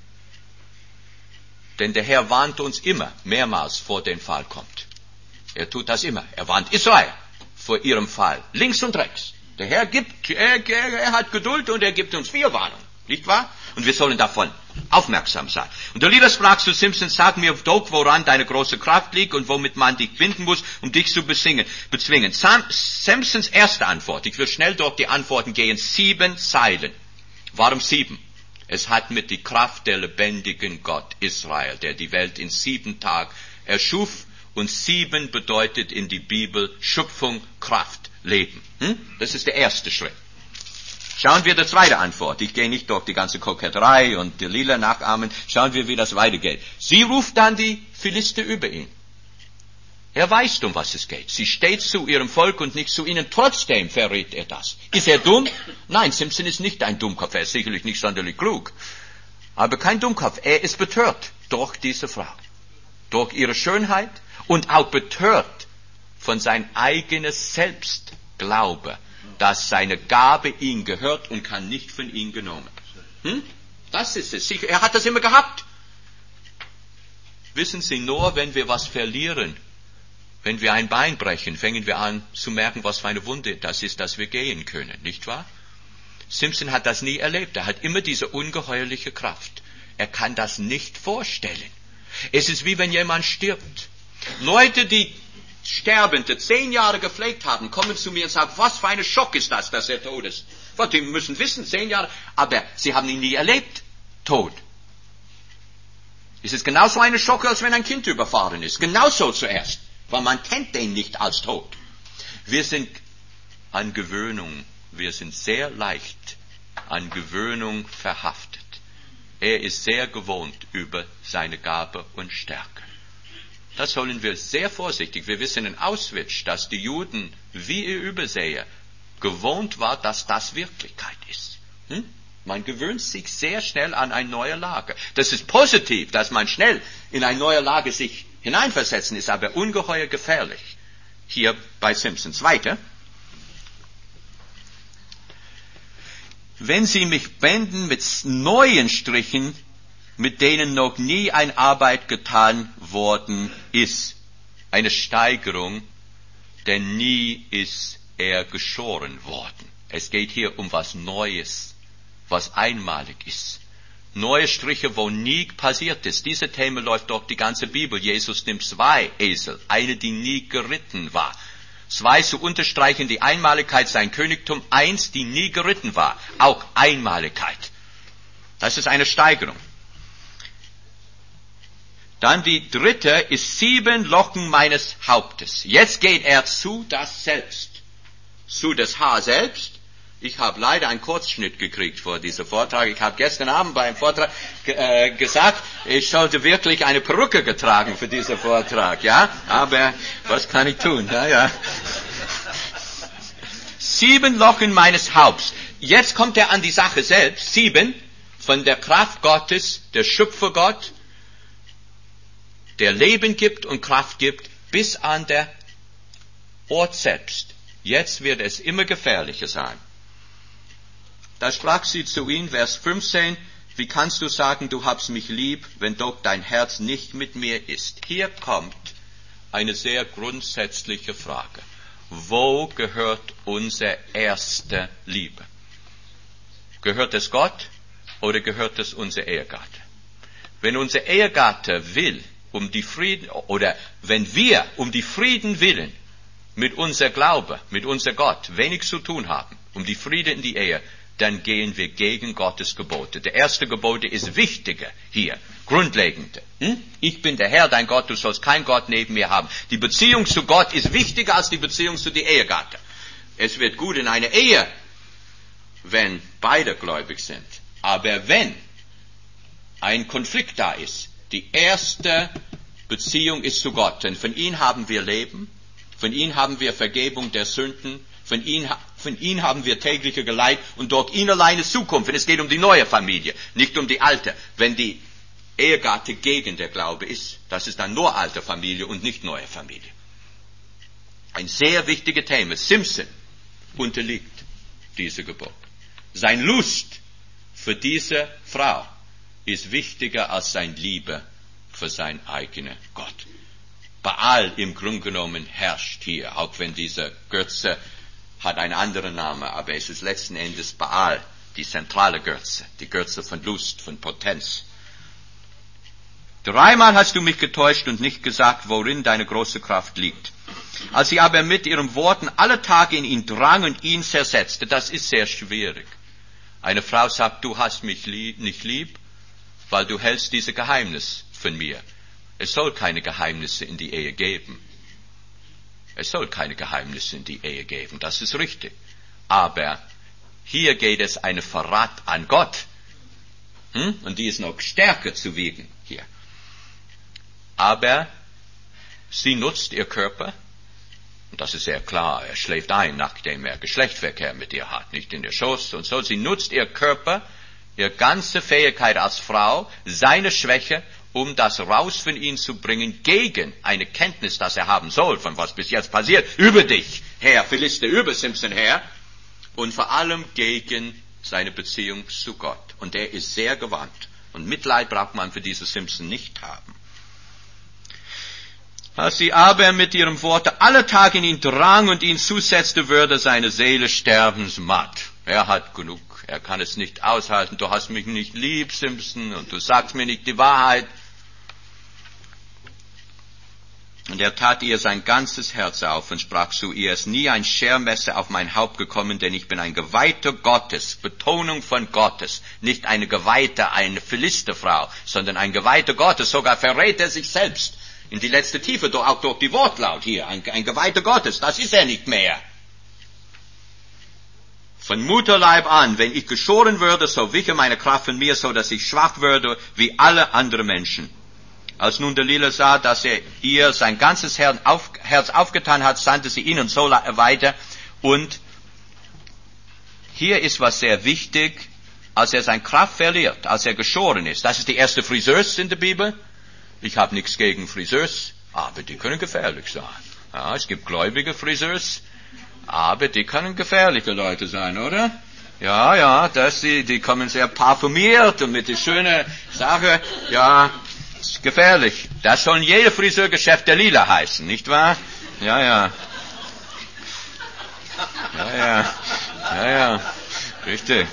Denn der Herr warnt uns immer, mehrmals vor den Fall kommt. Er tut das immer. Er warnt Israel vor ihrem Fall, links und rechts. Der Herr er hat Geduld und er gibt uns 4 Warnungen, nicht wahr? Und wir sollen davon aufmerksam sein. Und der Lieder sprach zu Simpson, sag mir doch, woran deine große Kraft liegt und womit man dich binden muss, um dich zu bezwingen. Simpsons erste Antwort, ich will schnell durch die Antworten gehen, 7 Zeilen. Warum 7? Es hat mit die Kraft der lebendigen Gott Israel, der die Welt in 7 Tagen erschuf, und 7 bedeutet in die Bibel Schöpfung, Kraft, Leben. Das ist der erste Schritt. Schauen wir die zweite Antwort. Ich gehe nicht durch die ganze Koketterei und die Lila nachahmen. Schauen wir, wie das weitergeht. Sie ruft dann die Philister über ihn. Er weiß, um was es geht. Sie steht zu ihrem Volk und nicht zu ihnen. Trotzdem verrät er das. Ist er dumm? Nein, Simpson ist nicht ein Dummkopf. Er ist sicherlich nicht sonderlich klug. Aber kein Dummkopf. Er ist betört durch diese Frau. Durch ihre Schönheit und auch betört von sein eigenes Selbstglaube, dass seine Gabe ihm gehört und kann nicht von ihm genommen. Das ist es. Er hat das immer gehabt. Wissen Sie, nur wenn wir was verlieren, wenn wir ein Bein brechen, fangen wir an zu merken, was für eine Wunde das ist, dass wir gehen können, nicht wahr? Simpson hat das nie erlebt. Er hat immer diese ungeheuerliche Kraft. Er kann das nicht vorstellen. Es ist wie wenn jemand stirbt. Leute, die Sterbende 10 Jahre gepflegt haben, kommen zu mir und sagen, was für ein Schock ist das, dass er tot ist. Die müssen wissen, 10 Jahre, aber sie haben ihn nie erlebt, tot. Es ist genauso ein Schock, als wenn ein Kind überfahren ist. Genauso zuerst, weil man kennt den nicht als tot. Wir sind an Gewöhnung, wir sind sehr leicht an Gewöhnung verhaftet. Er ist sehr gewohnt über seine Gabe und Stärke. Das sollen wir sehr vorsichtig. Wir wissen in Auschwitz, dass die Juden, wie ihr Überseher, gewohnt war, dass das Wirklichkeit ist. Man gewöhnt sich sehr schnell an eine neue Lage. Das ist positiv, dass man schnell in eine neue Lage sich hineinversetzen ist, aber ungeheuer gefährlich. Hier bei Simpsons. Weiter. Wenn sie mich binden mit neuen Strichen, mit denen noch nie eine Arbeit getan worden ist. Eine Steigerung, denn nie ist er geschoren worden. Es geht hier um was Neues, was einmalig ist. Neue Striche, wo nie passiert ist. Diese Thema läuft durch die ganze Bibel. Jesus nimmt 2 Esel, eine, die nie geritten war. 2 zu unterstreichen die Einmaligkeit sein Königtum, 1, die nie geritten war. Auch Einmaligkeit. Das ist eine Steigerung. Dann die dritte ist 7 Locken meines Hauptes. Jetzt geht er zu das Selbst, zu das Haar selbst, Ich habe leider einen Kurzschnitt gekriegt vor diesem Vortrag. Ich habe gestern Abend beim Vortrag gesagt, ich sollte wirklich eine Perücke getragen für diesen Vortrag, ja? Aber was kann ich tun? Ja. 7 Locken meines Haupts. Jetzt kommt er an die Sache selbst. 7 von der Kraft Gottes, der Schöpfergott, der Leben gibt und Kraft gibt, bis an der Ort selbst. Jetzt wird es immer gefährlicher sein. Da sprach sie zu ihm, Vers 15, wie kannst du sagen, du habst mich lieb, wenn doch dein Herz nicht mit mir ist? Hier kommt eine sehr grundsätzliche Frage. Wo gehört unsere erste Liebe? Gehört es Gott oder gehört es unser Ehegatte? Wenn unser Ehegatte will, um die Frieden, oder wenn wir um die Frieden willen, mit unser Glaube, mit unser Gott wenig zu tun haben, um die Friede in die Ehe, dann gehen wir gegen Gottes Gebote. Der erste Gebote ist wichtiger hier, grundlegende. Ich bin der Herr, dein Gott, du sollst keinen Gott neben mir haben. Die Beziehung zu Gott ist wichtiger als die Beziehung zu der Ehegatte. Es wird gut in einer Ehe, wenn beide gläubig sind. Aber wenn ein Konflikt da ist, die erste Beziehung ist zu Gott, denn von ihm haben wir Leben, von ihm haben wir Vergebung der Sünden, von ihm haben wir tägliche Geleit und durch ihn alleine Zukunft. Und es geht um die neue Familie, nicht um die alte. Wenn die Ehegatte gegen der Glaube ist, das ist dann nur alte Familie und nicht neue Familie. Ein sehr wichtiges Thema. Simpson unterliegt diese Gebot. Sein Lust für diese Frau ist wichtiger als sein Liebe für seinen eigenen Gott. Baal im Grunde genommen herrscht hier, auch wenn dieser Götze hat einen anderen Namen, aber es ist letzten Endes Baal, die zentrale Götze, die Götze von Lust, von Potenz. 3-mal hast du mich getäuscht und nicht gesagt, worin deine große Kraft liegt. Als sie aber mit ihren Worten alle Tage in ihn drang und ihn zersetzte, das ist sehr schwierig. Eine Frau sagt, du hast mich nicht lieb, weil du hältst dieses Geheimnis von mir. Es soll keine Geheimnisse in die Ehe geben. Es soll keine Geheimnisse in die Ehe geben, das ist richtig. Aber hier geht es einen Verrat an Gott. Und die ist noch stärker zu wiegen hier. Aber sie nutzt ihr Körper. Und das ist sehr klar. Er schläft ein, nachdem er Geschlechtsverkehr mit ihr hat, nicht in der Schoß und so. Sie nutzt ihr Körper, ihre ganze Fähigkeit als Frau, seine Schwäche, um das raus von ihm zu bringen gegen eine Kenntnis, das er haben soll, von was bis jetzt passiert, über dich, Herr Philister, über Simpson her, und vor allem gegen seine Beziehung zu Gott. Und er ist sehr gewandt. Und Mitleid braucht man für diese Simpson nicht haben. Als sie aber mit ihrem Worte alle Tage in ihn drang und ihn zusetzte, würde seine Seele sterbensmatt. Er hat genug. Er kann es nicht aushalten. Du hast mich nicht lieb, Simpson, und du sagst mir nicht die Wahrheit. Und er tat ihr sein ganzes Herz auf und sprach zu ihr, es ist nie ein Schermesser auf mein Haupt gekommen, denn ich bin ein Geweihter Gottes, Betonung von Gottes, nicht eine Geweihte, eine Philisterfrau, sondern ein Geweihter Gottes, sogar verrät er sich selbst in die letzte Tiefe, auch durch die Wortlaut hier, ein Geweihter Gottes, das ist er nicht mehr. Von Mutterleib an, wenn ich geschoren würde, so wiche meine Kraft von mir, so dass ich schwach würde, wie alle anderen Menschen. Als nun Delilah sah, dass er ihr sein ganzes Herz aufgetan hat, sandte sie ihn und so weiter. Und hier ist was sehr wichtig, als er seine Kraft verliert, als er geschoren ist. Das ist die erste Friseurs in der Bibel. Ich habe nichts gegen Friseurs, aber die können gefährlich sein. Ja, es gibt gläubige Friseurs, aber die können gefährliche Leute sein, oder? Ja, die kommen sehr parfümiert und mit der schönen Sache, ja, ist gefährlich. Das soll in jedem Friseurgeschäft der Lila heißen, nicht wahr? Ja, richtig.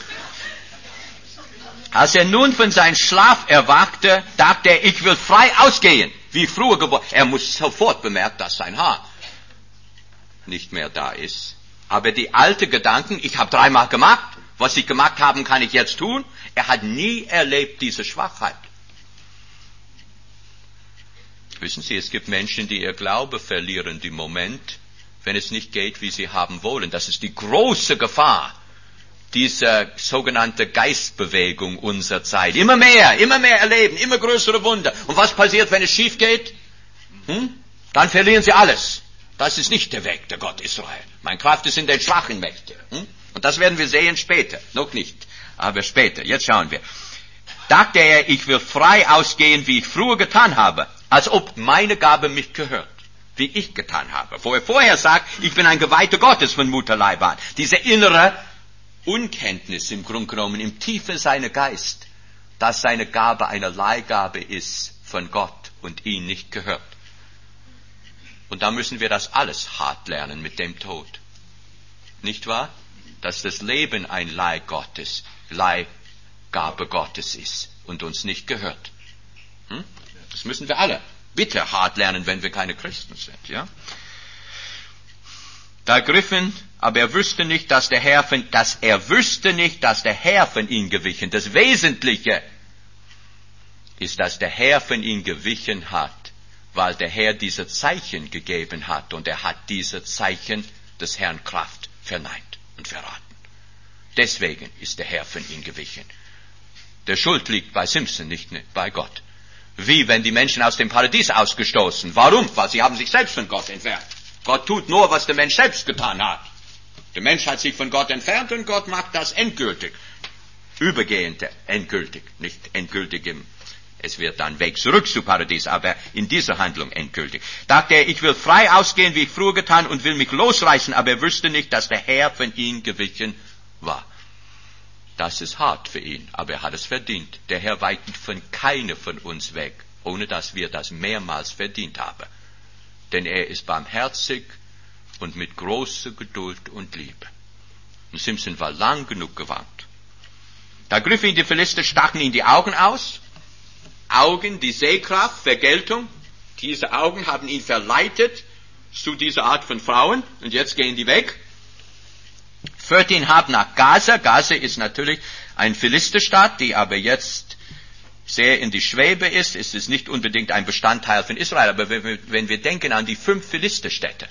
Als er nun von seinem Schlaf erwachte, dachte er, ich will frei ausgehen, wie früher geboren. Er muss sofort bemerken, dass sein Haar nicht mehr da ist. Aber die alte Gedanken, ich habe 3-mal gemacht, was ich gemacht haben, kann ich jetzt tun. Er hat nie erlebt diese Schwachheit. Wissen Sie, es gibt Menschen, die ihr Glaube verlieren, im Moment, wenn es nicht geht, wie sie haben wollen. Das ist die große Gefahr diese sogenannte Geistbewegung unserer Zeit. Immer mehr erleben, immer größere Wunder. Und was passiert, wenn es schief geht? Dann verlieren sie alles. Das ist nicht der Weg der Gott Israel. Meine Kraft ist in den Schwachen mächtig. Und das werden wir sehen später. Noch nicht, aber später. Jetzt schauen wir. Dachte er, ich will frei ausgehen, wie ich früher getan habe, als ob meine Gabe mich gehört, wie ich getan habe. Wo er vorher sagt, ich bin ein Geweihter Gottes von Mutterleib an. Diese innere Unkenntnis im Grunde genommen, im Tiefe seiner Geist, dass seine Gabe eine Leihgabe ist von Gott und ihn nicht gehört. Und da müssen wir das alles hart lernen mit dem Tod. Nicht wahr? Dass das Leben ein Leihgabe Gottes ist und uns nicht gehört. Das müssen wir alle bitte hart lernen, wenn wir keine Christen sind, ja? Da griffen, aber er wüsste nicht, dass der Herr von ihm gewichen. Das Wesentliche ist, dass der Herr von ihm gewichen hat, weil der Herr diese Zeichen gegeben hat und er hat diese Zeichen des Herrn Kraft verneint und verraten. Deswegen ist der Herr von ihm gewichen. Der Schuld liegt bei Simson, nicht bei Gott. Wie wenn die Menschen aus dem Paradies ausgestoßen. Warum? Weil sie haben sich selbst von Gott entfernt. Gott tut nur, was der Mensch selbst getan hat. Der Mensch hat sich von Gott entfernt und Gott macht das endgültig. Übergehend endgültig, nicht endgültig es wird dann Weg zurück zu Paradies, aber in dieser Handlung endgültig. Dachte er, ich will frei ausgehen, wie ich früher getan, und will mich losreißen, aber er wüsste nicht, dass der Herr von ihm gewichen war. Das ist hart für ihn, aber er hat es verdient. Der Herr weicht von keiner von uns weg, ohne dass wir das mehrmals verdient haben. Denn er ist barmherzig und mit großer Geduld und Liebe. Und Simson war lang genug gewarnt. Da griffen ihn die Philister, stachen ihm die Augen aus. Augen, die Sehkraft, Vergeltung. Diese Augen haben ihn verleitet zu dieser Art von Frauen. Und jetzt gehen die weg. Führte ihn hab nach Gaza. Gaza ist natürlich eine Philisterstadt, die aber jetzt sehr in die Schwebe ist. Es ist nicht unbedingt ein Bestandteil von Israel. Aber wenn wir denken an die 5 Philisterstädte.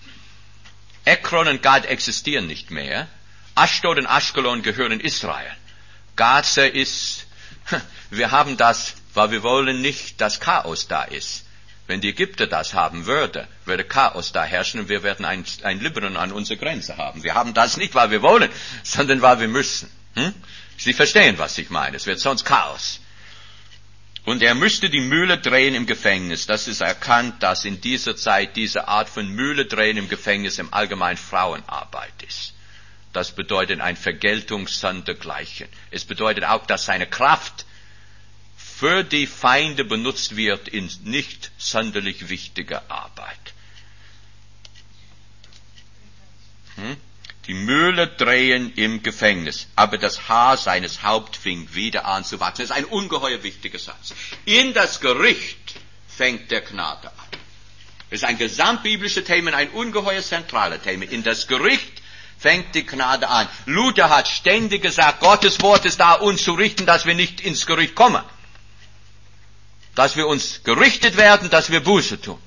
Ekron und Gad existieren nicht mehr. Ashdod und Ashkelon gehören Israel. Gaza ist, wir haben das, weil wir wollen nicht, dass Chaos da ist. Wenn die Ägypter das haben würde Chaos da herrschen und wir werden ein Libanon an unserer Grenze haben. Wir haben das nicht, weil wir wollen, sondern weil wir müssen. Sie verstehen, was ich meine. Es wird sonst Chaos. Und er müsste die Mühle drehen im Gefängnis. Das ist erkannt, dass in dieser Zeit diese Art von Mühle drehen im Gefängnis im Allgemeinen Frauenarbeit ist. Das bedeutet ein Vergeltungssondergleichen. Es bedeutet auch, dass seine Kraft für die Feinde benutzt wird in nicht sonderlich wichtiger Arbeit. Die Mühle drehen im Gefängnis, aber das Haar seines Haupts fing wieder an zu wachsen. Das ist ein ungeheuer wichtiger Satz. In das Gericht fängt der Gnade an. Das ist ein gesamtbiblisches Thema, ein ungeheuer zentrales Thema. In das Gericht fängt die Gnade an. Luther hat ständig gesagt, Gottes Wort ist da, uns zu richten, dass wir nicht ins Gericht kommen. Dass wir uns gerichtet werden, dass wir Buße tun.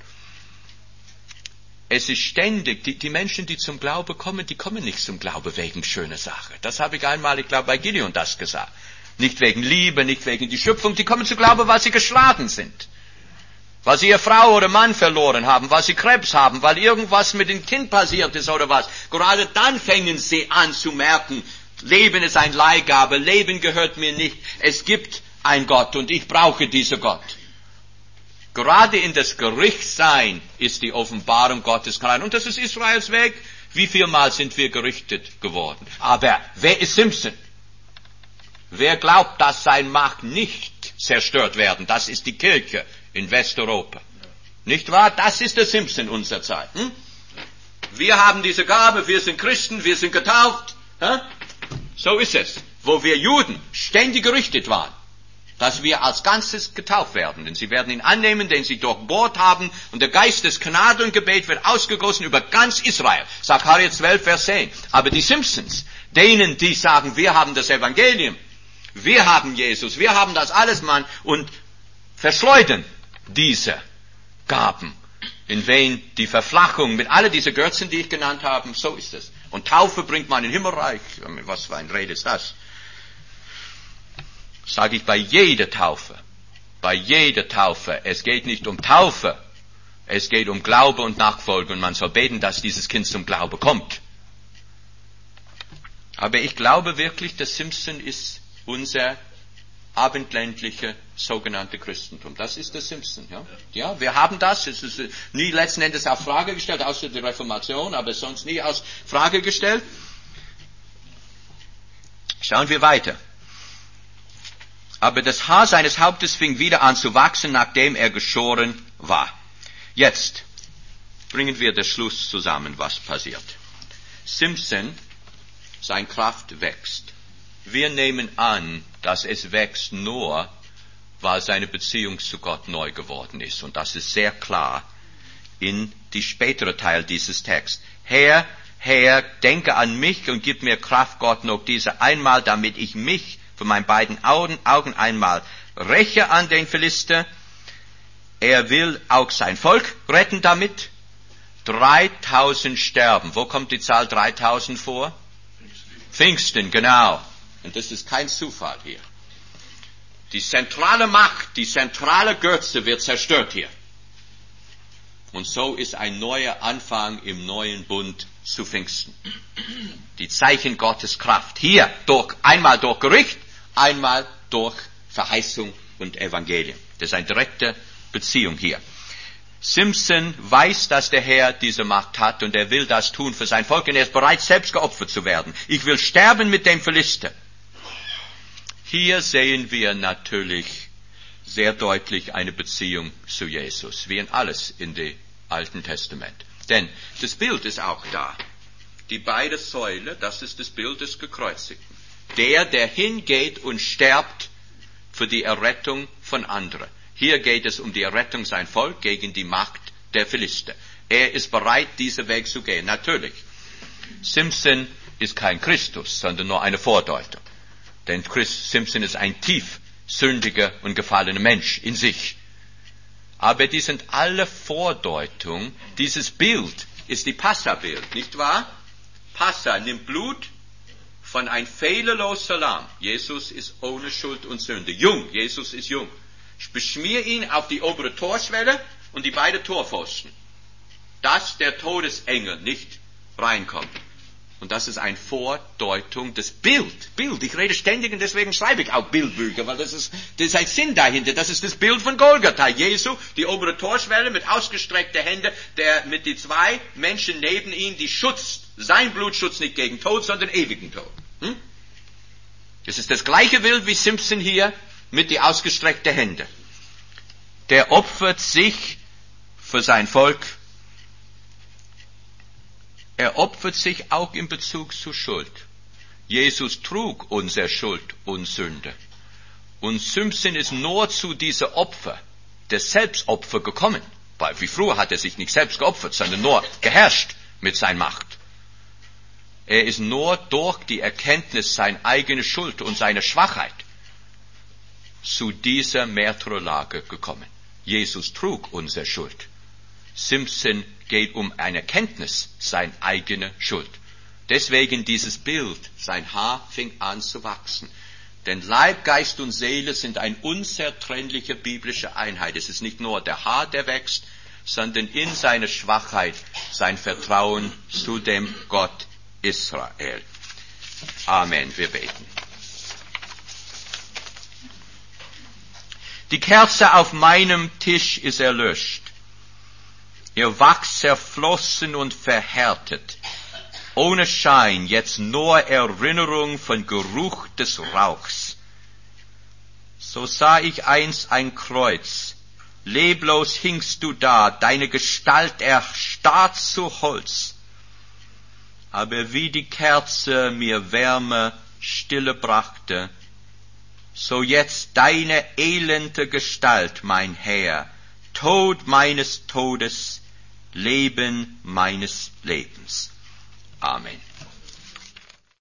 Es ist ständig, die Menschen, die zum Glaube kommen, die kommen nicht zum Glaube wegen schöner Sache. Das habe ich einmal, ich glaube, bei Gideon das gesagt. Nicht wegen Liebe, nicht wegen die Schöpfung, die kommen zum Glaube, weil sie geschlagen sind. Weil sie ihre Frau oder Mann verloren haben, weil sie Krebs haben, weil irgendwas mit dem Kind passiert ist oder was. Gerade dann fängen sie an zu merken, Leben ist ein Leihgabe, Leben gehört mir nicht. Es gibt einen Gott und ich brauche diesen Gott. Gerade in das Gerichtsein ist die Offenbarung Gottes klein. Und das ist Israels Weg. Wie vielmal sind wir gerichtet geworden? Aber wer ist Simson? Wer glaubt, dass sein Macht nicht zerstört werden? Das ist die Kirche in Westeuropa. Nicht wahr? Das ist der Simson unserer Zeit. Wir haben diese Gabe, wir sind Christen, wir sind getauft. So ist es. Wo wir Juden ständig gerichtet waren, dass wir als Ganzes getauft werden. Denn sie werden ihn annehmen, den sie durchbohrt haben. Und der Geist des Gnade und Gebet wird ausgegossen über ganz Israel. Sacharja 12, Vers 10. Aber die Simpsons, denen, die sagen, wir haben das Evangelium, wir haben Jesus, wir haben das alles, Mann, und verschleudern diese Gaben, in wen die Verflachung mit all diesen Götzen, die ich genannt habe, so ist es. Und Taufe bringt man in den Himmelreich. Was für ein Rede ist das? Sage ich bei jeder Taufe. Bei jeder Taufe. Es geht nicht um Taufe. Es geht um Glaube und Nachfolge. Und man soll beten, dass dieses Kind zum Glaube kommt. Aber ich glaube wirklich, dass Simpson ist unser abendländliche sogenannte Christentum. Das ist der Simpson. Ja, wir haben das. Es ist nie letzten Endes auf Frage gestellt, außer der Reformation, aber sonst nie aus Frage gestellt. Schauen wir weiter. Aber das Haar seines Hauptes fing wieder an zu wachsen, nachdem er geschoren war. Jetzt bringen wir den Schluss zusammen, was passiert. Simpson, seine Kraft wächst. Wir nehmen an, dass es wächst nur, weil seine Beziehung zu Gott neu geworden ist. Und das ist sehr klar in die spätere Teil dieses Texts. Herr, Herr, denke an mich und gib mir Kraft, Gott, noch diese einmal, damit ich mich von meinen beiden Augen einmal räche an den Philister. Er will auch sein Volk retten damit. 3000 sterben. Wo kommt die Zahl 3000 vor? Pfingsten, genau. Und das ist kein Zufall hier. Die zentrale Macht, die zentrale Götze wird zerstört hier. Und so ist ein neuer Anfang im neuen Bund zu Pfingsten. Die Zeichen Gottes Kraft. Hier einmal durch Gericht, einmal durch Verheißung und Evangelium. Das ist eine direkte Beziehung hier. Simpson weiß, dass der Herr diese Macht hat und er will das tun für sein Volk und er ist bereit, selbst geopfert zu werden. Ich will sterben mit dem Philister. Hier sehen wir natürlich sehr deutlich eine Beziehung zu Jesus, wie in alles in dem Alten Testament. Denn das Bild ist auch da. Die beiden Säulen, das ist das Bild des Gekreuzigten. Der hingeht und stirbt für die Errettung von anderen. Hier geht es um die Errettung sein Volk gegen die Macht der Philister. Er ist bereit, diesen Weg zu gehen. Natürlich. Simpson ist kein Christus, sondern nur eine Vordeutung. Denn Simpson ist ein tief sündiger und gefallener Mensch in sich. Aber die sind alle Vordeutungen. Dieses Bild ist die Passa-Bild, nicht wahr? Passa nimmt Blut von ein fehlerloser Lamm. Jesus ist ohne Schuld und Sünde. Jung, Jesus ist jung. Ich beschmier ihn auf die obere Torschwelle und die beiden Torpfosten, dass der Todesengel nicht reinkommt. Und das ist eine Vordeutung des Bild. Ich rede ständig und deswegen schreibe ich auch Bildbücher, weil das ist ein Sinn dahinter. Das ist das Bild von Golgatha. Jesu, die obere Torschwelle mit ausgestreckten Händen, der mit die zwei Menschen neben ihm, die sein Blutschutz nicht gegen Tod, sondern ewigen Tod. Das ist das gleiche Bild wie Simpson hier mit die ausgestreckten Händen. Der opfert sich für sein Volk. Er opfert sich auch in Bezug zu Schuld. Jesus trug unsere Schuld und Sünde. Und Simpson ist nur zu dieser Opfer, der Selbstopfer gekommen. Weil wie früher hat er sich nicht selbst geopfert, sondern nur geherrscht mit seiner Macht. Er ist nur durch die Erkenntnis seiner eigenen Schuld und seiner Schwachheit zu dieser Märtyrerlage gekommen. Jesus trug unsere Schuld. Simpson geht um eine Erkenntnis seiner eigenen Schuld. Deswegen dieses Bild, sein Haar fing an zu wachsen. Denn Leib, Geist und Seele sind eine unzertrennliche biblische Einheit. Es ist nicht nur der Haar, der wächst, sondern in seiner Schwachheit sein Vertrauen zu dem Gott Israel. Amen. Wir beten. Die Kerze auf meinem Tisch ist erlöscht. Ihr Wachs zerflossen und verhärtet. Ohne Schein, jetzt nur Erinnerung von Geruch des Rauchs. So sah ich einst ein Kreuz. Leblos hingst du da, deine Gestalt erstarrt zu Holz. Aber wie die Kerze mir Wärme, Stille brachte, so jetzt deine elende Gestalt, mein Herr, Tod meines Todes, Leben meines Lebens. Amen.